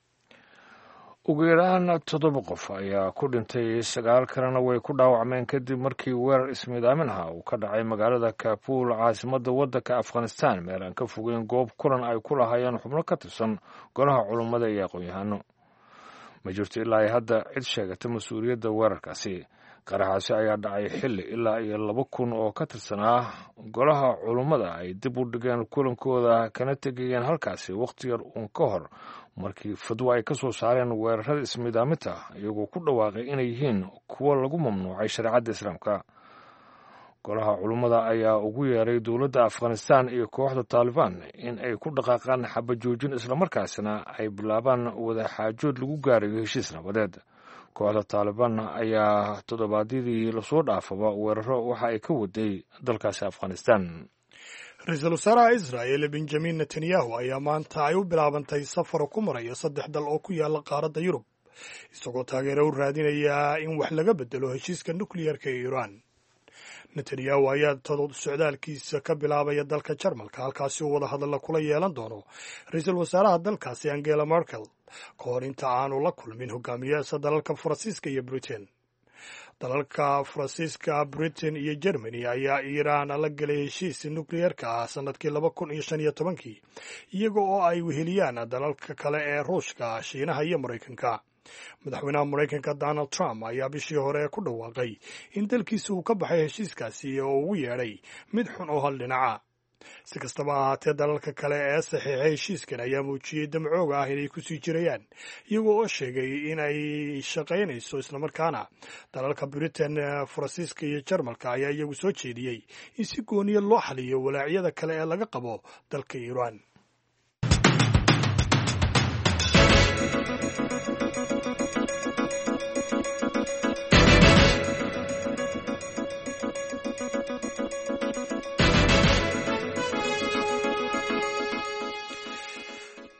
ugu yaraan toddoba qof ayaa ku dhintay sagaal kalena way ku dhaawacmeen kadib markii weerar ismiidaaminha uu ka dhacay magaalada kabuul caasimadda waddanka afghanistan meel aan ka fogeyn goob kulan ay ku lahaayeen xubno ka tirsan golaha culummada iyo aqoon-yahano ma jirto ilaa ay hadda cid sheegata mas-uuliyadda weerarkaasi qaraxaasi ayaa dhacay xilli ilaa iyo laba kun oo ka tirsanaa golaha culummada ay dib u dhigeen kulankooda kana tegayeen halkaasi wakhti yar uun ka hor markii fadwo ay ka soo saareen weerarada ismiidaaminta iyagoo ku dhawaaqay inay yihiin kuwo lagu mamnuucay shareecadda islaamka golaha culummada ayaa ugu yeeray dowladda afghanistan iyo kooxda taalibaan in ay ku dhaqaaqaan xabajoojin islamarkaasina ay bilaabaan wadaxaajood lagu gaarayo heshiis nabadeed kooxda taalibaan ayaa toddobaadyadii lasoo dhaafaba weeraro waxa ay ka waday dalkaasi afghanistan ra-iisul wasaaraha israa'el benjamin netanyahu ayaa maanta ay u bilaabantay safar ku maraya saddex dal oo ku yaala qaaradda yurub isagoo taageero u raadinaya in wax laga bedelo heshiiska nukliyarka ee iiraan netanyahu ayaa socdaalkiisa ka bilaabaya dalka jarmalka halkaasi uu wada hadalla kula yeelan doono ra-iisul wasaaraha dalkaasi angela merkel ka hor inta aanu la kulmin hogaamiyaasha dalalka faransiiska iyo britain dalalka faransiiska britain iyo germany ayaa iiraan la gelay heshiis nukliyarka ah sanadkii laba kun iyo shan iyo tobankii iyaga oo ay weheliyaan dalalka kale ee ruushka shiinaha iyo maraykanka madaxweynaha maraykanka donald trump ayaa bishii hore ku dhawaaqay in dalkiisa uu ka baxay heshiiskaasi oo ugu yeedhay mid xun oo hal dhinaca si kastaba ahaatee dalalka kale ee saxiixay heshiiskan ayaa muujiyey damcooga ah inay kusii jirayaan iyagoo oo sheegay in ay shaqaynayso islamarkaana dalalka britain faransiiska iyo jarmalka ayaa iyagu soo jeediyey in si gooniya loo xaliyo walaacyada kale ee laga qabo dalka iiraan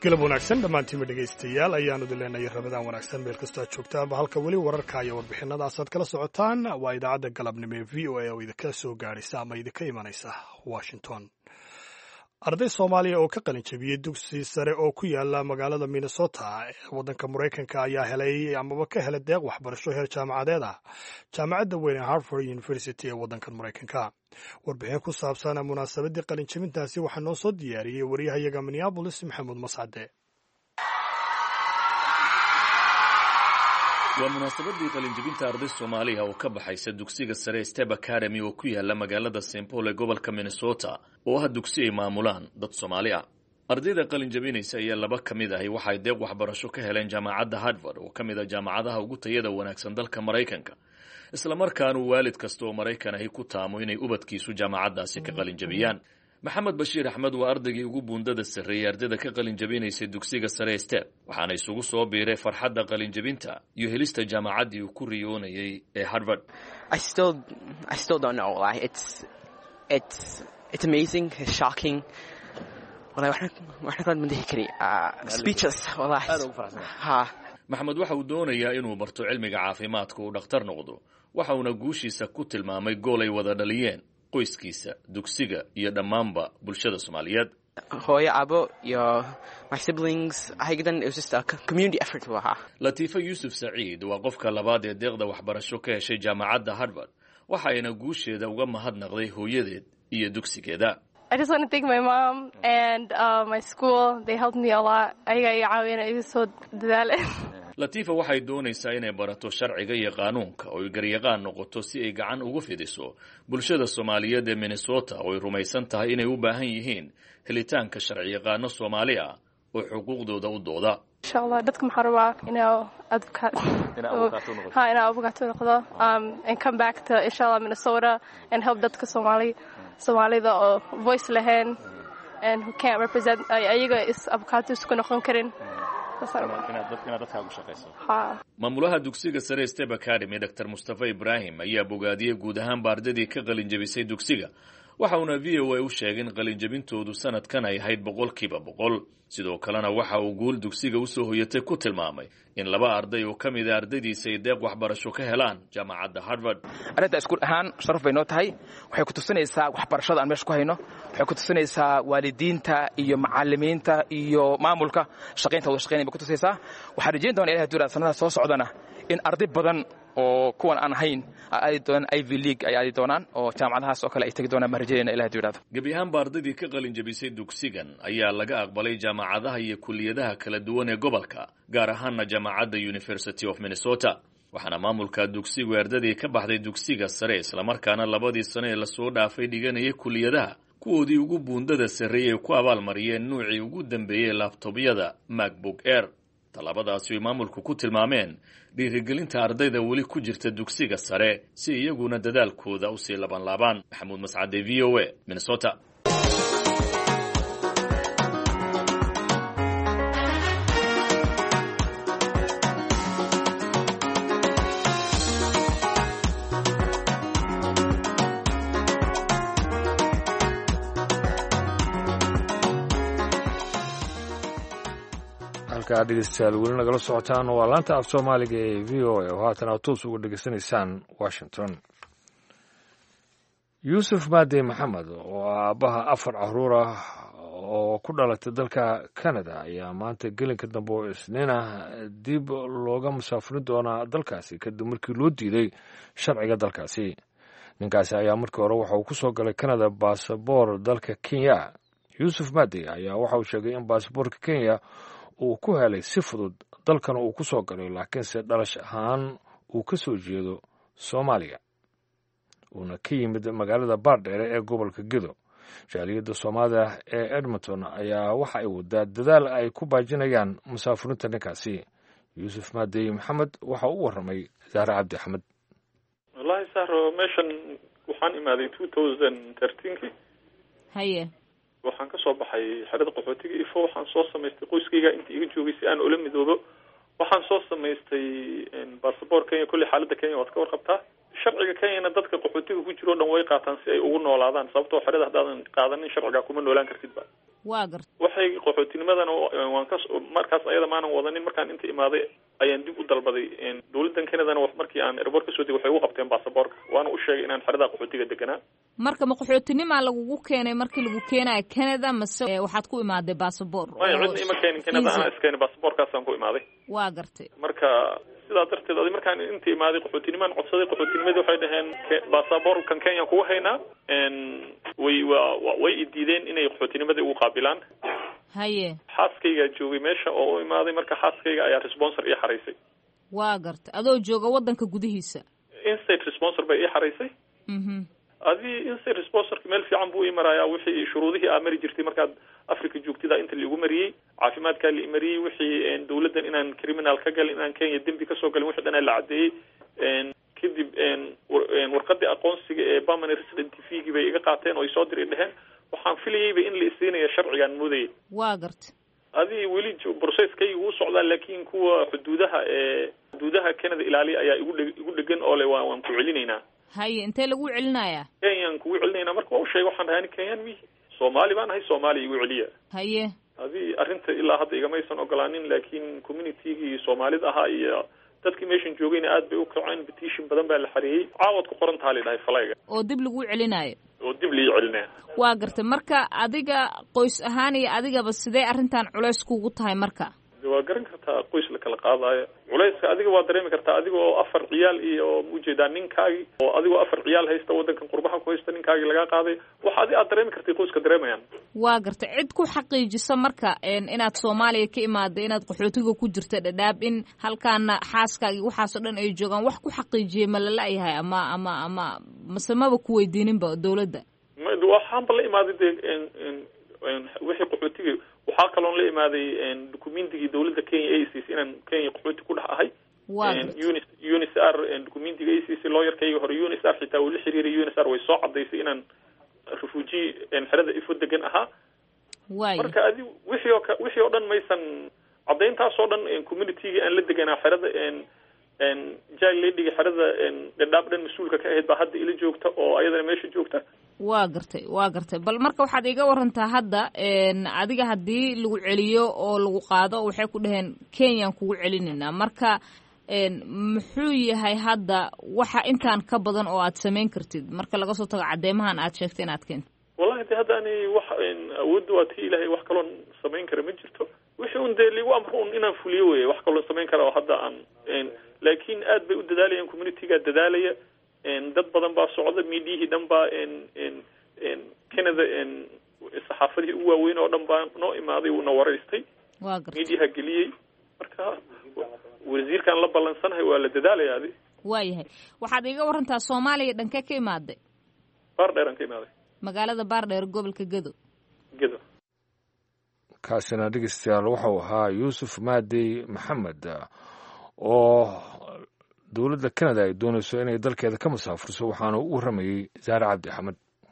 galab wanaagsan dhammaantiinba dhegaystayaal ayaanu dileenayay rabadaan wanaagsan meel kastoo aad joogtaanba halka weli wararka iyo warbixinadaasaad kala socotaan waa idaacadda galabnimo ee v o a oo idinka soo gaadhaysa ama idinka imanaysa washington arday soomaaliya oo ka qalin jabiyey dugsi sare oo ku yaala magaalada minnesota ee waddanka maraykanka ayaa helay amaba ka helay deeq waxbarasho heer jaamacadeed ah jaamacadda weyn ee harvard university ee waddankan maraykanka warbixin ku saabsan munaasabadii qalin jabintaasi waxaa noo soo diyaariyey waryahayaga minneabolis maxamuud mascade waa munaasabadii qalinjabinta arday soomaaliya oo ka baxaysa dugsiga sare step academy oo ku yaala magaalada saint paul ee gobolka minnesota oo ah dugsi ay maamulaan dad soomaali ah ardayda qalinjabinaysa ayaa laba ka mid ahi waxay deeq waxbarasho ka heleen jaamacadda harvard oo ka mid a jaamacadaha ugu tayada wanaagsan dalka maraykanka isla markaanu waalid kasta oo maraykan ahi ku taamo inay ubadkiisu jaamacaddaasi ka qalinjabiyaan maxamed bashiir axmed waa ardaygii ugu buundada sarreeyey ardayda ka qalinjabinaysay dugsiga sare step waxaana isugu soo biiray farxadda qalinjabinta iyo helista jaamacaddii uu ku riyoonayay ee harvard maxamed waxa uu doonayaa inuu barto cilmiga caafimaadka uu dhakhtar noqdo waxa uuna guushiisa ku tilmaamay gool ay wada dhaliyeen qoyskiisa dugsiga iyo dhammaanba bulshada soomaaliyeed hooyo abo iyo my siblings ayadan it was just a community effort waha latiifa yuusuf saciid waa qofka labaad ee deeqda waxbarasho ka heshay jaamacadda harvard waxa ayna guusheeda uga mahadnaqday hooyadeed iyo dugsigeeda I just want to thank my mom and uh, my school. They helped me a lot. Ayaga iga caawiyeen iga soo dadaaleen. latiifa waxay doonaysaa inay barato sharciga iyo qaanuunka oo ay garyaqaan noqoto si ay gacan ugu fidiso bulshada soomaaliyeed ee minnesota oo ay rumaysan tahay inay u baahan yihiin helitaanka sharci yaqaano soomaali ah oo xuquuqdooda u dooda insha allah dadka maxaa rabaa inaa advocaat ha inaa advocaat noqdo um, and come back to insha allah Minnesota and help dadka Soomaali Soomaalida oo voice lahayn and who can't represent ayaga is advocaat isku noqon karin maamulaha dugsiga sare step academy dr mustafa ibrahim ayaa bogaadiyey guud ahaan baardadii ka qalinjabisay dugsiga waxa uuna v o a u sheegay in qalinjabintoodu sanadkan ay ahayd boqolkiiba boqol sidoo kalena waxa uu guul dugsiga usoo hoyatay ku tilmaamay in laba arday oo ka mid a ardaydiisa ay deeq waxbarasho ka helaan jaamacadda harvard arrinta iskuul ahaan sharaf bay noo tahay waxay ku tusinaysaa waxbarashada aan meesha ku hayno waxay ku tusinaysaa waalidiinta iyo macallimiinta iyo maamulka shaqaynta wada shaqaynaya bay ku tusaysaa waxaan rajayn doonaa ilahay duraa sanadaha soo socdana in arday badan oo kuwan aan ahayn aadi doonaan ivy league ay aadi doonaan oo jaamacadahaas oo kale ay tegi doonaan baan rajaynayna ilahay duuraado gebi ahaanba ardaydii ka qalinjabisay dugsigan ayaa laga aqbalay jaamacadaha iyo kuliyadaha kala duwan ee gobolka gaar ahaana jaamacadda university of minnesota waxaana maamulka dugsigu ardadii ka baxday dugsiga sare islamarkaana labadii sano ee lasoo dhaafay dhiganayay kuliyadaha kuwoodii ugu buundada sarreeyey ay ku abaalmariyeen nuucii ugu dambeeyey laabtobyada macbook air talabadaasi ay maamulku ku tilmaameen dhiirigelinta ardayda weli ku jirta dugsiga sare si iyaguna dadaalkooda usii labanlaabaan maxamuud mascade v o a minnesota dhegeystayaal weli nagala socotaan waa laanta af soomaaliga ee v o a oo haatan aad toos uga dhegeysanaysaan washington yuusuf maade maxamed oo ah aabbaha afar caruur ah oo ku dhalatay dalka canada ayaa maanta gelinka dambe oo isniin ah dib looga musaafirin doonaa dalkaasi kadib markii loo diiday sharciga dalkaasi ninkaasi ayaa markii hore waxa uu ku soo galay canada baasaboor dalka kenya yuusuf maade ayaa waxa uu sheegay in baasaboorka kenya uu ku helay si fudud dalkana uu ku soo galay laakiinse dhalash ahaan uu ka soo jeedo soomaaliya uuna ka yimid magaalada baardheere ee gobolka gedo jaaliyadda soomaalida ee edmonton ayaa waxa ay wadaa dadaal ay ku baajinayaan musaafirinta ninkaasi yuusuf maadey maxamed waxa u warramay saare cabdi axmed wallahi sahro meeshan waxaan imaaday two thousand thirteenki haye waxaan ka soo baxay xerada qaxootiga ifo waxaan soo samaystay qoyskayga intii iga joogay si aan ula midoobo waxaan soo samaystay baasaboor kenya kulli xaaladda kenya waad ka warqabtaa sharciga kenyana dadka qaxootiga ku jiro o dhan way qaataan si ay ugu noolaadaan sababtoo xerada haddaadan qaadanin sharciga kuma noolaan kartid ba waa garta waxay qaxootinimadan waan ka markaas ayada maanan wadanin markaan inta imaaday ayaan dib u dalbaday dowladdan Canadana wax markii aan airport ka soo degay waxay ugu qabteen baasaboorka waana u sheegay inaan xerada qaxootiga deganaa marka ma qaxootinima lagugu keenay markii lagu keenay Canada mase waxaad ku imaaday baasaboor ma cidna ima keenin Canada ana iskeenay baasaboorkaasaan ku imaaday waa gartay marka sidaa darteed adi markaan inta imaaday qaxootinimaan codsaday qaxootinimada waxay dhaheen baasaboorkan Kenya kugu haynaa way way diideen inay qaxootinimada ugu qaabilaan haye xaaskayga joogay meesha oo u imaaday marka xaaskayga ayaa sponsor ii xaraysay waa garta adoo jooga wadanka gudihiisa instate sponsor bay ii xaraysay mhm adi instate sponsor meel fiican buu ii marayaa wixii shuruudihii aad mari jirtay markaad Afrika joogtida inta lagu mariyay caafimaadka la mariyay wixii dawladdan inaan criminal ka galin inaan Kenya dambi ka soo galin wixii dhan la cadeeyay kadib warqadii aqoonsiga ee permanent resident fee bay iga qaateen oo ay soo diray dhaheen waxaan filayay in la isiinayo sharcigan muday waa garta adi weli processkay uu socdaa laakiin kuwa xuduudaha ee xuduudaha Canada ilaaliya ayaa igu igu dhagan oo le waan ku celinaynaa haye intee lagu celinayaa Kenyan ku celinaynaa marka uu sheegay waxaan dhahay Kenyan mi Soomaali baan hay Soomaali igu celiya haye adi arrinta ilaa hadda igama aysan ogolaanin laakiin community-gii Soomaalida ahaa iyo dadkii meeshan joogayna aad bay u kaceen petition badan baa la xariyay caawad ku qoran tahay dhahay falayga oo dib lagu celinayo oo dib lii celinaya waa gartay marka adiga qoys ahaan iyo adigaba sidee arrintan culays kugu tahay marka waa garan kartaa qoys la kala qaadayo culayska adiga waa dareemi kartaa adiga oo afar ciyaal iyo ujeedaa ninkaagi oo adigoo afar ciyaal haysta wadankan qurbaha ku haysta ninkaagi laga qaaday waxa adi aad dareemi kartay qoyska dareemayaan waa gartay cid ku xaqiijisa marka inaad Soomaaliya ka imaaday inaad qaxootiga ku jirto dhadhaab in halkaana xaaskaagi waxaas oo dhan ay joogaan wax ku xaqiijiyay ma la laayahay ama ama ama masamaba ku weydiinin ba dawladda ma waxaan bal imaaday wixii qaxootiga waxaa kaloo la imaaday documentigii dawladda Kenya ay siisay inaan Kenya qaxooti ku dhex ahay UNHCR documentigii ay siisay lawyerkayga hore UNHCR xitaa uu la xiriiray UNHCR way soo cadaysay inaan refugee xerada ifo degan ahaa marka adi wixii oo wixii oo dhan maysan cadayntaas oo dhan community-ga aan la deganaa xerada jail lady xerada dhadhaab dhan mas'uulka ka ahayd baa hadda ila joogta oo ayadana meesha joogta waa gartay waa gartay bal marka waxaad iga warantaa hadda adiga haddii lagu celiyo oo lagu qaado waxay ku dhaheen Kenyan kugu celinina marka muxuu yahay hadda waxa intaan ka badan oo aad samayn kartid marka laga soo tago cadeemahan aad sheegtay inaad keento wallahi hadda ani wax awood waa tii ilaahay wax kaloon samayn kara ma jirto wixii un dee ligu amro un inaan fuliyo weeye wax kaloon samayn kara oo hadda aan laakiin aad bay u dadaalayaan community-ga dadaalaya dad badan baa socda miidiyihii dhan baa Canada saxaafadii ugu waaweyn oo dhan baa noo imaaday uuna waraystay miidiyaha geliyey marka wasiirkan la ballansanahay waa la dadaalaya adi waayahay waxaad iga warantaa Soomaaliya dhankee ka imaaday Baardheer ka imaaday magaalada Baardheer gobolka Gedo Gedo kaasina dhegeystayaal wuxuu ahaa Yuusuf Maadey Maxamed oo dawladda Canada ay doonayso inay dalkeeda ka masaafurso waxaana u waramayay Zaare Cabdi Axmed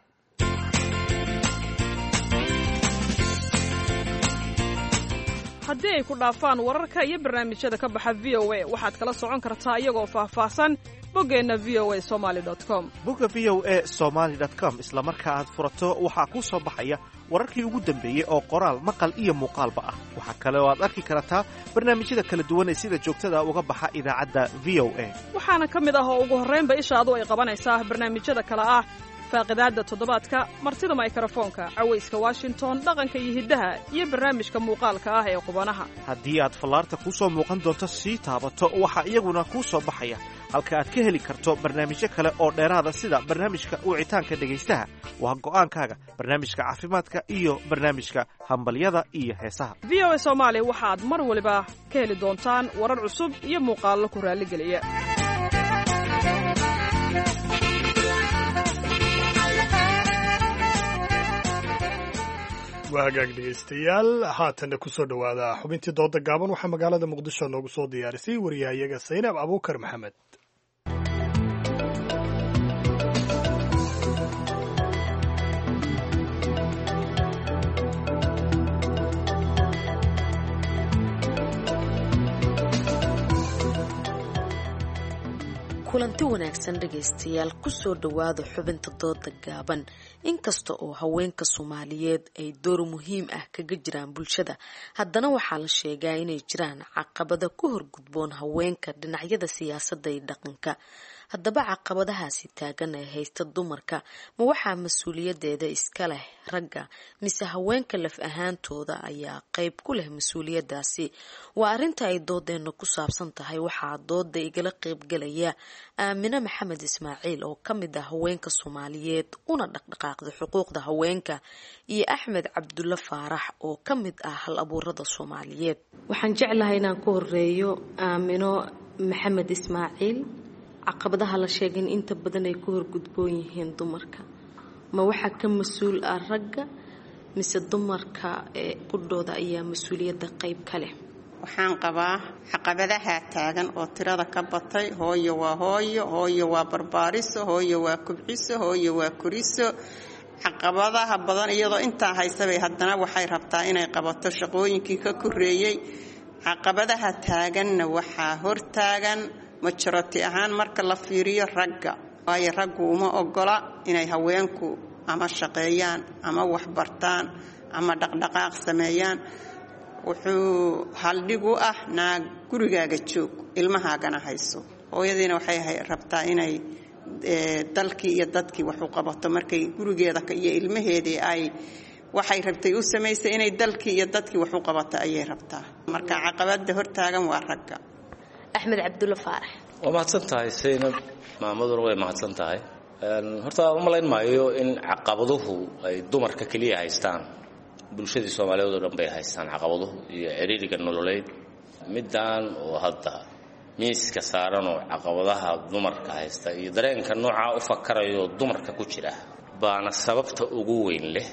haddii ay ku dhaafaan wararka iyo barnaamijyada ka baxa v o a waxaad kala socon kartaa iyagoo faahfaahsan boggeenna v o a somaali dot com bogga v o a somaali dot com isla marka aad furato waxaa kuu soo baxaya wararkii ugu dambeeyey oo qoraal maqal iyo muuqaalba ah waxaa kale oo aad arki kartaa barnaamijyada kala duwan ee sida joogtada uga baxa idaacadda v o a waxaana ka mid ah oo ugu horraynba ishaadu ay qabanaysaa barnaamijyada kale ah faaqidaadda toddobaadka martida mikrofoonka cawayska washington dhaqanka iyo hiddaha iyo barnaamijka muuqaalka ah ee qubanaha haddii aad fallaarta kuu soo muuqan doonto sii taabato waxaa iyaguna kuu soo baxaya halka aad ka heli karto barnaamijyo kale oo dheeraada sida barnaamijka wicitaanka dhegaystaha waa go'aankaaga barnaamijka caafimaadka iyo barnaamijka hambalyada iyo heesaha v o a soomaali waxaad mar waliba ka heli doontaan warar cusub iyo muuqaallo ku raalligeliya waa hagaag dhegaystayaal haatanna ku soo dhowaada xubintii dooda gaaban waxaa magaalada muqdisho noogu soo diyaarisay wariyahayaga saynab abuukar maxamed kulanti wanaagsan dhegaystayaal kusoo dhawaada xubinta dooda gaaban inkasta oo haweenka Soomaaliyeed ay door muhiim ah kaga jiraan bulshada haddana waxaa la sheegaa inay jiraan caqabado ku horgudboon haweenka dhinacyada siyaasadda iyo dhaqanka haddaba caqabadahaasi taagan ee haysta dumarka ma waxaa mas-uuliyadeeda iska leh ragga mise haweenka laf ahaantooda ayaa qayb ku leh mas-uuliyadaasi waa arrinta ay doodeena ku saabsan tahay waxaa dooda igala qaybgalaya aamine maxamed ismaaciil oo ka mid ah haweenka Soomaaliyeed una dhaqdhaqaaqda xuquuqda haweenka iyo axmed cabdulla faarax oo ka mid ah hal abuurada Soomaaliyeed waxaan jeclahay inaan ku horeeyo aamino maxamed ismaaciil caqabadaha la sheegay inta badan ay ku horgudboon yihiin dumarka ma waxa ka mas'uul ah ragga mise dumarka ee qudhooda ayaa mas'uuliyadda qayb ka leh waxaan qabaa caqabadaha taagan oo tirada ka batay hooyo waa hooyo hooyo waa barbaariso hooyo waa kubciso hooyo waa kuriso caqabadaha badan iyadoo intaa haysabay haddana waxay rabtaa inay qabato shaqooyinkii ka koreeyay caqabadaha taaganna waxaa hor taagan majority ahaan marka la fiiriyo ragga waayo raggu uma ogola inay haweenku ama shaqeeyaan ama wax bartaan ama dhaqdhaqaaq sameeyaan wuxuu haldhig u ah naag gurigaaga joog ilmahaagana hayso hooyadiina waxay rabtaa inay dalkii iyo dadkii wax u qabato markay gurigeeda iyo ilmaheedii ay waxay rabtay u samaysay inay dalkii iyo dadkii wax u qabato ayay rabtaa marka caqabada hortaagan waa ragga axmed cabdulla faarax waa mahadsan tahay Saynab maamaduna way mahadsan tahay horta uma malayn maayo in caqabaduhu ay dumarka kaliya haystaan bulshada Soomaaliyeed oo dhan bay haystaan caqabaduhu iyo ciriiriga nololeed midaan oo hadda miiska saaran oo caqabadaha dumarka haysta iyo dareenka nooca u fakarayo dumarka ku jira baana sababta ugu weyn leh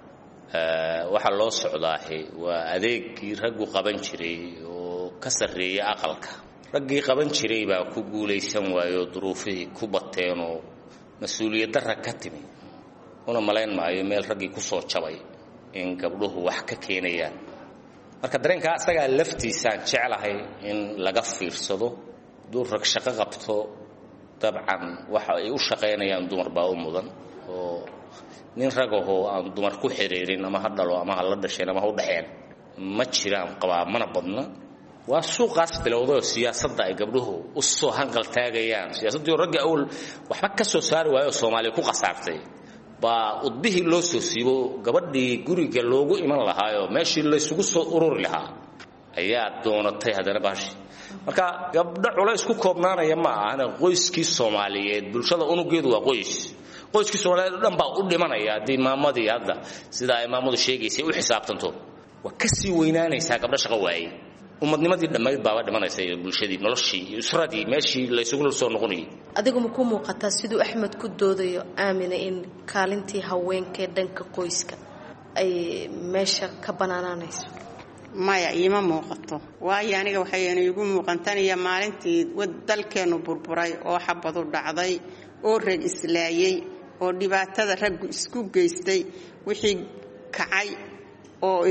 waxa loo socdaahay waa adeegii raggu qaban jiray oo ka sareeya aqalka raggii qaban jiray baa ku guulaysan waayo duruufihii ku bateen oo mas'uuliyad darra ka timi una malayn maayo meel raggii ku soo jabay in gabdhuhu wax ka keenayaan marka dareenka asaga laftiisa jecelahay in laga fiirsado dur rag shaqo qabto dabcan waxa ay u shaqeynayaan dumar baa u mudan oo nin ragaho aan dumar ku xiriirin ama hadalo ama la dhasheen ama u dhaxeen ma jiraan qabaa mana badna waa suuqaas bilowdo siyaasadda ay gabdhuhu u soo hanqal taagayaan siyaasaddu ragga awl waxba ka soo saari waayo Soomaaliya ku qasaartay baa udbihii loo soo siibo gabadhii guriga loogu iman lahaayo meeshii la isugu soo ururi lahaa ayaa doonatay hadana baashi marka gabdha culays ku koobnaanaya ma aha qoyskii Soomaaliyeed bulshada unugeedu waa qoys qoyskii Soomaaliyeed dhan baa u dhimanaya hadii maamadii hadda sida ay maamadu sheegaysay u xisaabtanto waa ka sii weynaanaysa gabdha shaqo waayay ummadnimadii dhamayd baa dhimanaysa bulshadii noloshii usradii meeshii la isugu soo noqonayay adigu ma ku muuqataa sidoo Axmed ku doodayo aamina in kaalintii haweenka dhanka qoyska ay meesha ka banaananayso maya ima muuqato waayo aniga waxay igu muuqantanaya maalintii dalkeenu burburay oo xabadu dhacday oo rag islaayay oo dhibaatada raggu isku geystay wixii kacay oo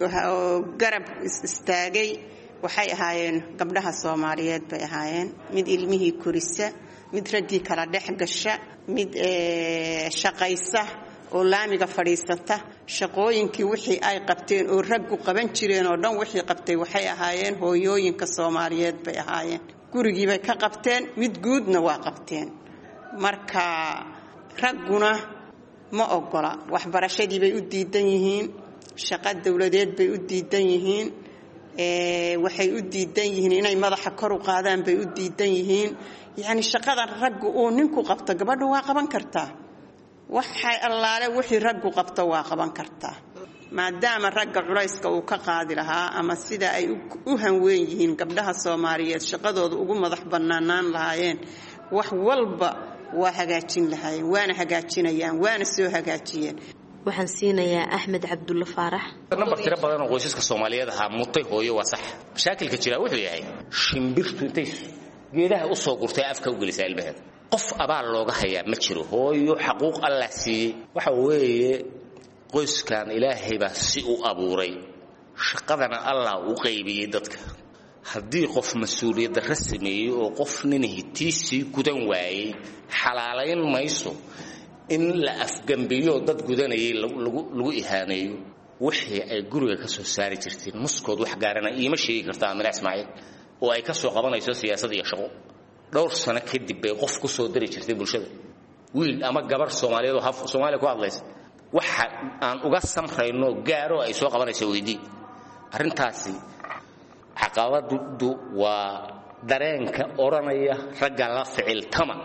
garab istaagay waxay ahaayeen gabdhaha Soomaaliyeed bay ahaayeen mid ilmihii korisa mid raggii kala dhex gasha mid ee shaqaysa oo laamiga fadhiisata shaqooyinkii wixii ay qabteen oo raggu qaban jireen oo dhan wixii qabtay waxay ahaayeen hooyooyinka Soomaaliyeed bay ahaayeen gurigii bay ka qabteen mid guudna waa qabteen marka ragguna ma ogola waxbarashadii bay u diidan yihiin shaqo dawladeed bay u diidan yihiin ee waxay u diidan yihiin inay madaxa kor u qaadaan bay u diidan yihiin yaani shaqadan raggu oo ninku qabto gabadhu waa qaban kartaa waxay allaale wixii raggu qabto waa qaban kartaa maadaama ragga culayska uu ka qaadi lahaa ama sida ay u hanweyn yihiin gabdhaha Soomaaliyeed shaqadooda ugu madax banaanaan lahaayeen wax walba waa hagaajin lahaayeen waana hagaajinayaan waana soo hagaajiyeen waxaan siinayaa Axmed Cabdulla Faarax number tira badan oo qoysaska Soomaaliyeed ah mutay hooyo waa sax mashaakilka jira wuxuu yahay shimbirtu intay geedaha u soo gurtay afka u gelisay ilmaheeda qof abaal looga hayaa ma jiro hooyo xaquuq Allah siiyay waxa weeye qoyskan Ilaahay baa si u abuuray shaqadana Allah u qaybiyay dadka haddii qof mas-uuliyad darro sameeyey oo qof nin hitiisii gudan waayey xalaalayn mayso in la afgambiyo dad gudanayay lagu ihaaneeyo wixii ay guriga ka soo saari jirteen muskood wax gaarana iima sheegi kartaa Aamina Ismaaciil oo ay ka soo qabanayso siyaasad iyo shaqo dhowr sano kadib bay qof ku soo dari jirtay bulshada wiil ama gabar Soomaaliyeed oo haf Soomaali ku hadlaysa waxa aan uga samrayno gaaro ay soo qabanayso weydii arrintaasi caqabadu waa dareenka oranaya ragga la ficiltama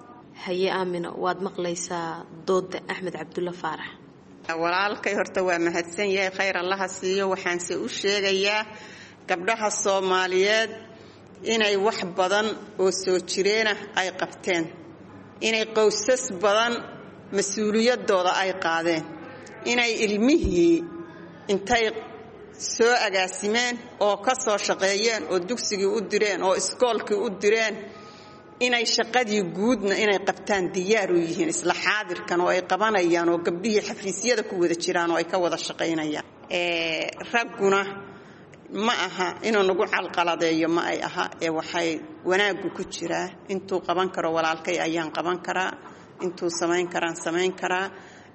haye Aamina waad maqlaysaa dooda Axmed Cabdulla Faarax walaalkay horta waa mahadsan yahay khayr Allah siiyo waxaan se u sheegayaa gabdhaha Soomaaliyeed inay wax badan oo soo jireena ay qabteen inay qoysas badan mas'uuliyadooda ay qaadeen inay ilmihii intay soo agaasimeen oo ka soo shaqeeyeen oo dugsigii u direen oo iskoolkii u direen inay shaqadii guudna inay qabtaan diyaar u yihiin isla xaadirkan oo ay qabanayaan oo gabdhihii xafiisyada ku wada jiraan oo ay ka wada shaqeynayaan ee ragguna ma aha inuu nagu calqaladeeyo ma ay aha ee waxay wanaagu ku jiraa intuu qaban karo walaalkay ayaan qaban karaa intuu samayn karaan samayn karaa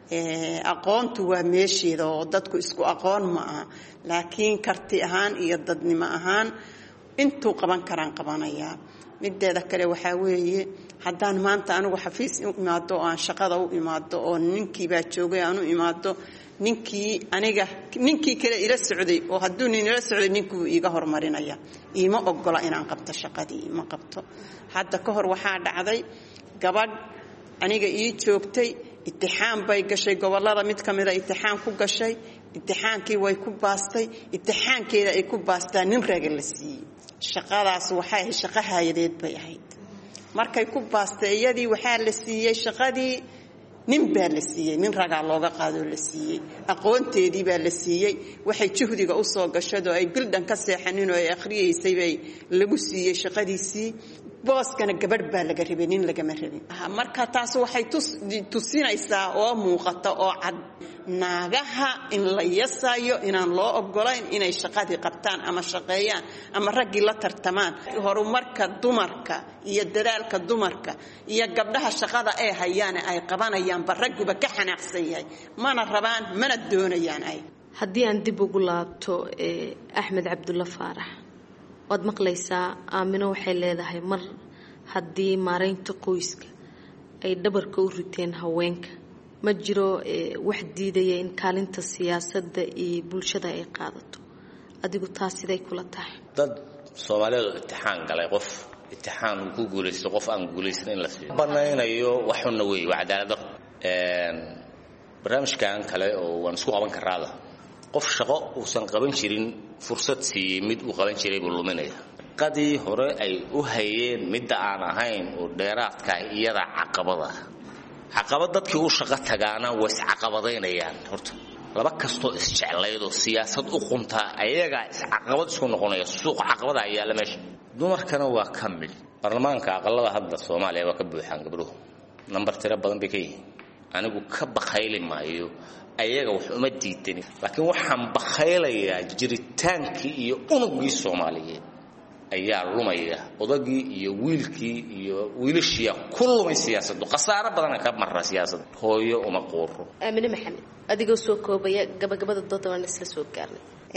ee aqoontu waa meesheeda oo dadku isku aqoon ma aha laakiin karti ahaan iyo dadnimo ahaan intuu qaban karaan qabanayaa mideeda kale waxa weeye haddaan maanta anigu xafiis u imaado oo aan shaqada u imaado oo ninkii baa joogay aan u imaado ninkii aniga ninkii kale ila socday oo hadduu nin ila socday ninkuu iiga hormarinaya iima ogola inaan qabto shaqadii ma qabto hadda ka hor waxaa dhacday gabadh aniga ii joogtay imtixaan bay gashay gobolada mid kamid ah imtixaan ku gashay imtixaankii way ku baastay imtixaankeeda ay ku baastaa nin raga la siiyay shaqadaas waxay shaqo hayadeed bay ahayd markay ku baastay iyadii waxaa la siiyay shaqadii nin baa la siiyay nin raga looga qaado la siiyay aqoonteedii baa la siiyay waxay juhdiga u soo gashado ay bildan ka seexanin oo ay akhriyeysay bay lagu siiyay shaqadiisii booskana gabadh baa laga rabay nin laga ma rabin marka taas waxay tusinaysaa oo muuqata oo cad naagaha in la yasayo inaan loo ogolayn inay shaqadii qabtaan ama shaqeeyaan ama raggi la tartamaan horumarka dumarka iyo dadaalka dumarka iyo gabdhaha shaqada ay hayaan ay qabanayaan barraguba ka xanaaqsan yahay mana rabaan mana doonayaan ay haddii aan dib ugu laabto Axmed Cabdulla Faarax waad maqlaysaa Aamino waxay leedahay mar haddii maareynta qoyska ay dhabarka u riteen haweenka ma jiro wax diidaya in kaalinta siyaasadda iyo bulshada ay qaadato adigu taas siday kula tahay dad Soomaaliyeed imtixaan galay qof imtixaan ku guuleystay qof aan guuleysan in la siiyo banaynayo waxuna weey waa cadaalad een barnaamijkan kale oo waan isku qaban karaa qof shaqo uu san qaban jirin fursad siiyay mid uu qaban jiray buu luminaya qadii hore ay u hayeen mid aan ahayn oo dheeraadka iyada caqabada caqabad dadkii uu shaqo tagaana was caqabadeynayaan horta laba kasto isjeclaydo siyaasad u qunta ayaga is caqabad isku noqonaya suuq caqabada ayaa la meesha dumarkana waa kamil barlamaanka aqalada hadda Soomaaliya waa ka buuxaan gabdhuhu number tira badan bay ka yihiin anigu ka baqayli maayo ayaga wax uma diidan laakiin waxaan baqaylayaa jiritaankii iyo unugii Soomaaliyeed ayaa lumaya odagii iyo wiilkii iyo wiilashii kulumay siyaasaddu qasaaro badan ka marra siyaasadda hooyo uma qooro Aamina Maxamed adigoo soo koobaya gabagabada doodda waan isla soo gaarnay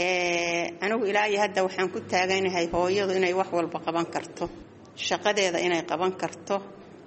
ee anigu ilaahay hadda waxaan ku taaganahay hooyadu inay wax walba qaban karto shaqadeeda inay qaban karto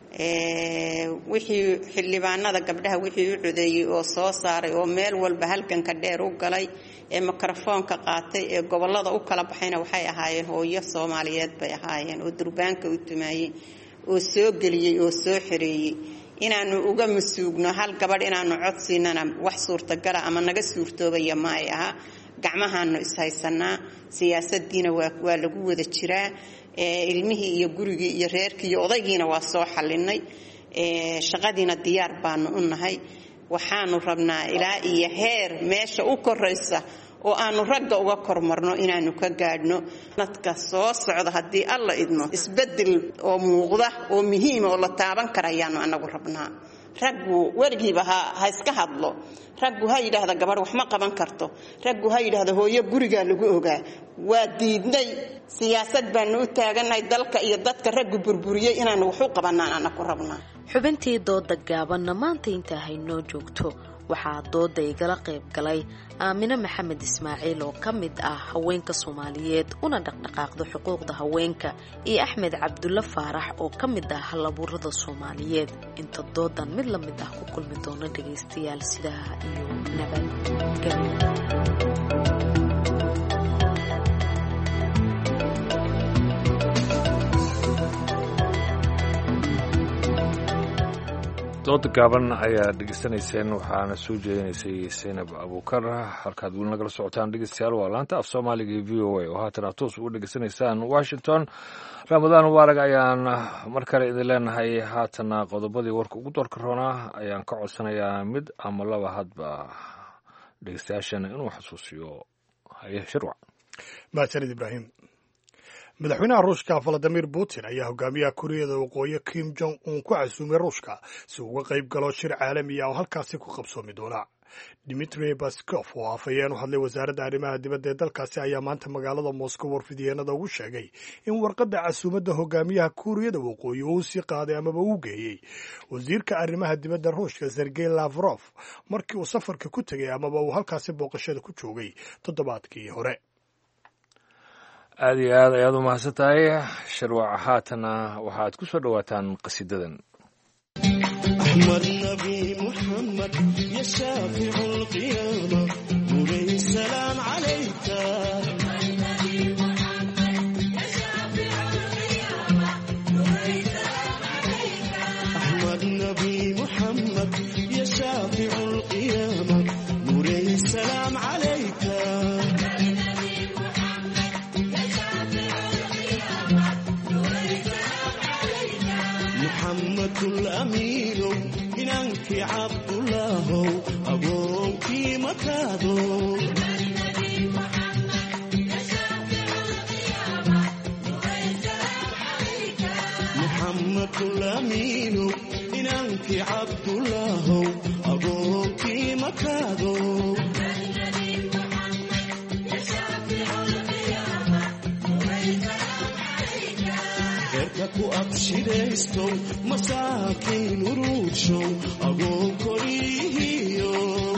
ee wixii xildhibaanada gabdhaha wixii u codeeyay oo soo saaray oo meel walba halkan ka dheer u galay ee mikrofoonka qaatay ee gobolada u kala baxayna waxay ahaayeen hooyo Soomaaliyeed bay ahaayeen oo durbaanka u tumaayay oo soo galiyay oo soo xireeyay inaanu uga masuugno hal gabadh inaanu codsiinana wax suurtagal ah ama naga suurtoobaya ma ay aha gacmahaanu is haysanaa siyaasadiina waa waa lagu wada jiraa ee ilmihii iyo gurigii iyo reerkii iyo odaygiina waa soo xalinay ee shaqadiina diyaar baanu u nahay waxaanu rabnaa ilaa iyo heer meesha u koraysa oo aanu ragga uga kormarno inaanu ka gaadhno dadka soo socda haddii alla idmo isbedel oo muuqda oo muhiim oo la taaban karayaanu anagu rabnaa raggu warigiiba ha iska hadlo raggu ha yidhaahda gabar wax ma qaban karto raggu ha yidhaahda hooyo guriga lagu ogaa waa diidnay siyaasad baanu u taaganahay dalka iyo dadka raggu burburiyey inaanu wax u qabanaan ana ku rabnaa. xubintii dooda gaabanna maanta intaa haynoo joogto. waxaa dooda igala qayb galay aamine maxamed ismaaciil oo ka mid ah haweenka soomaaliyeed una dhaqdhaqaaqda xuquuqda haweenka iyo axmed cabdulle faarax oo ka mid ah halabuurada soomaaliyeed. inta doodan mid la mid ah ku kulmi doona dhagaystayaal sidaa iyo nabadgelyo. dooda gaaban ayaa dhegeysanayseen waxaana soo jeedinaysay saynab abuukar. halkaad weli nagala socotaan dhegeystayaal waa laanta af soomaaliga ee v o a oo haatan aad toos uga dhegeysanaysaan washington. ramadaan mubaarak ayaan mar kale idin leenahay. haatana qodobadii warka ugu doorka roonaa ayaan ka codsanayaa mid ama laba hadba dhegeystayaashana inuu xasuusiyo haye shirwac. mahadsanid ibraahim. madaxweynaha ruushka valadimir putin ayaa hogaamiyaha kuuriyada waqooyi kim jong un ku casuumay ruushka si uga qayb galo shir caalami ah oo halkaasi ku qabsoomi doona. dimitri baskov oo afhayeen u hadlay wasaaradda arrimaha dibadda ee dalkaasi ayaa maanta magaalada moscow warfidyeennada ugu sheegay in warqadda casuumadda hogaamiyaha kuuriyada waqooyi uu sii qaaday amaba uu geeyey wasiirka arrimaha dibadda ruushka sergey lavrov markii uu safarka ku tegay amaba uu halkaasi booqashada ku joogay toddobaadkii hore. aada iyo aad ayaad u mahadsan tahay sharwac. haatana waxaad ku soo dhowaataan qasiidadan. أحمد نبي محمد يا شافع القيامة نوري السلام عليك. أحمد نبي محمد يا شافع القيامة نوري السلام عليك. محمد الأمين إنك عبد الله أبوك مكادو. محمد الأمين إنك عبد الله أبوك مكادو. ku abshiraysto masaakiin uruudshow agoo korihiyo.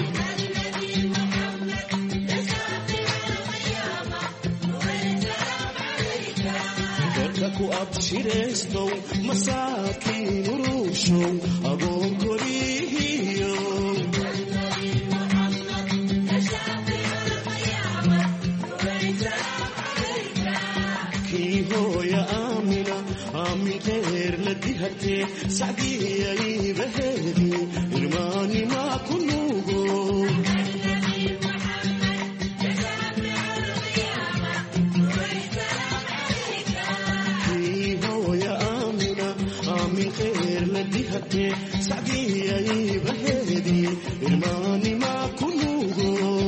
dadka ku abshiraysto masaakiin uruudshow agoo korihiyo. kii hooya aamina aamin khayr la dihatee sacdiyay baheedi irmaani maa ku nuugo. kii hooya aamina aamin khayr la dihatee sacdiyay baheedi irmaani maa ku nuugo.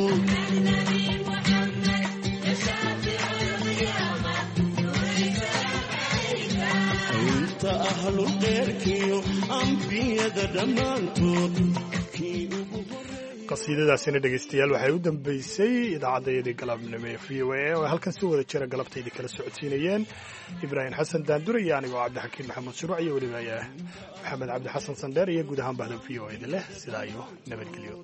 qasiidadaasina dhegaystayaal waxay u dambeysay idaacaddayadii galabnimo ee v o a oo halkan si wada jira galabtaydii kala socodsiinayeen ibraahim xasan daandure iyo anigoo cabdixakiin maxamed shuruuc iyo weliba maxamed cabdi xasan sandheer iyo guud ahaan bahda v o a leh sidaa iyo nabadgelyo.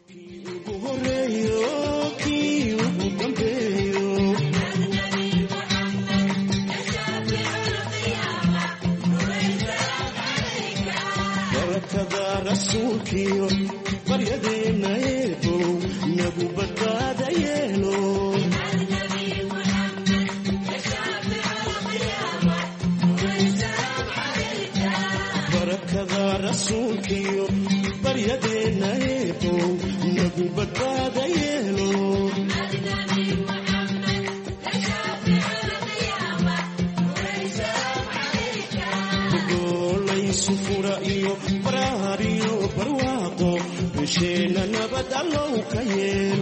barakada rasuulkiyo baryadeena eebow nagu badbaada yeelo. barakada rasuulkiyo baryadeena eebow nagu badbaada yeelo. sufura iyo baraar iyo barwaaqo bisheena nabad allow ka yeel.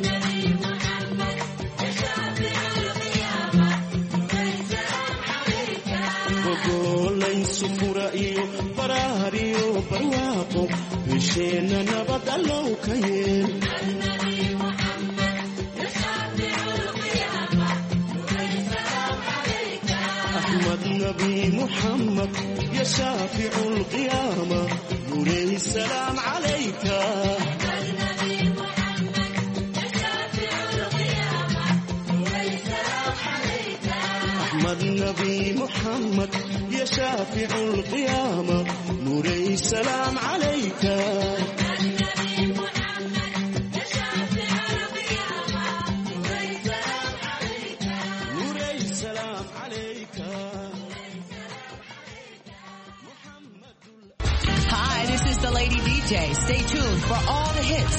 ogolay sufura iyo baraar iyo barwaaqo bisheena nabad allow ka yeel. النبي محمد يا شافع القيامة نوري السلام عليك أحمد النبي محمد يا شافع القيامة نوري السلام عليك Hi, this is the Lady D J. Stay tuned for all the hits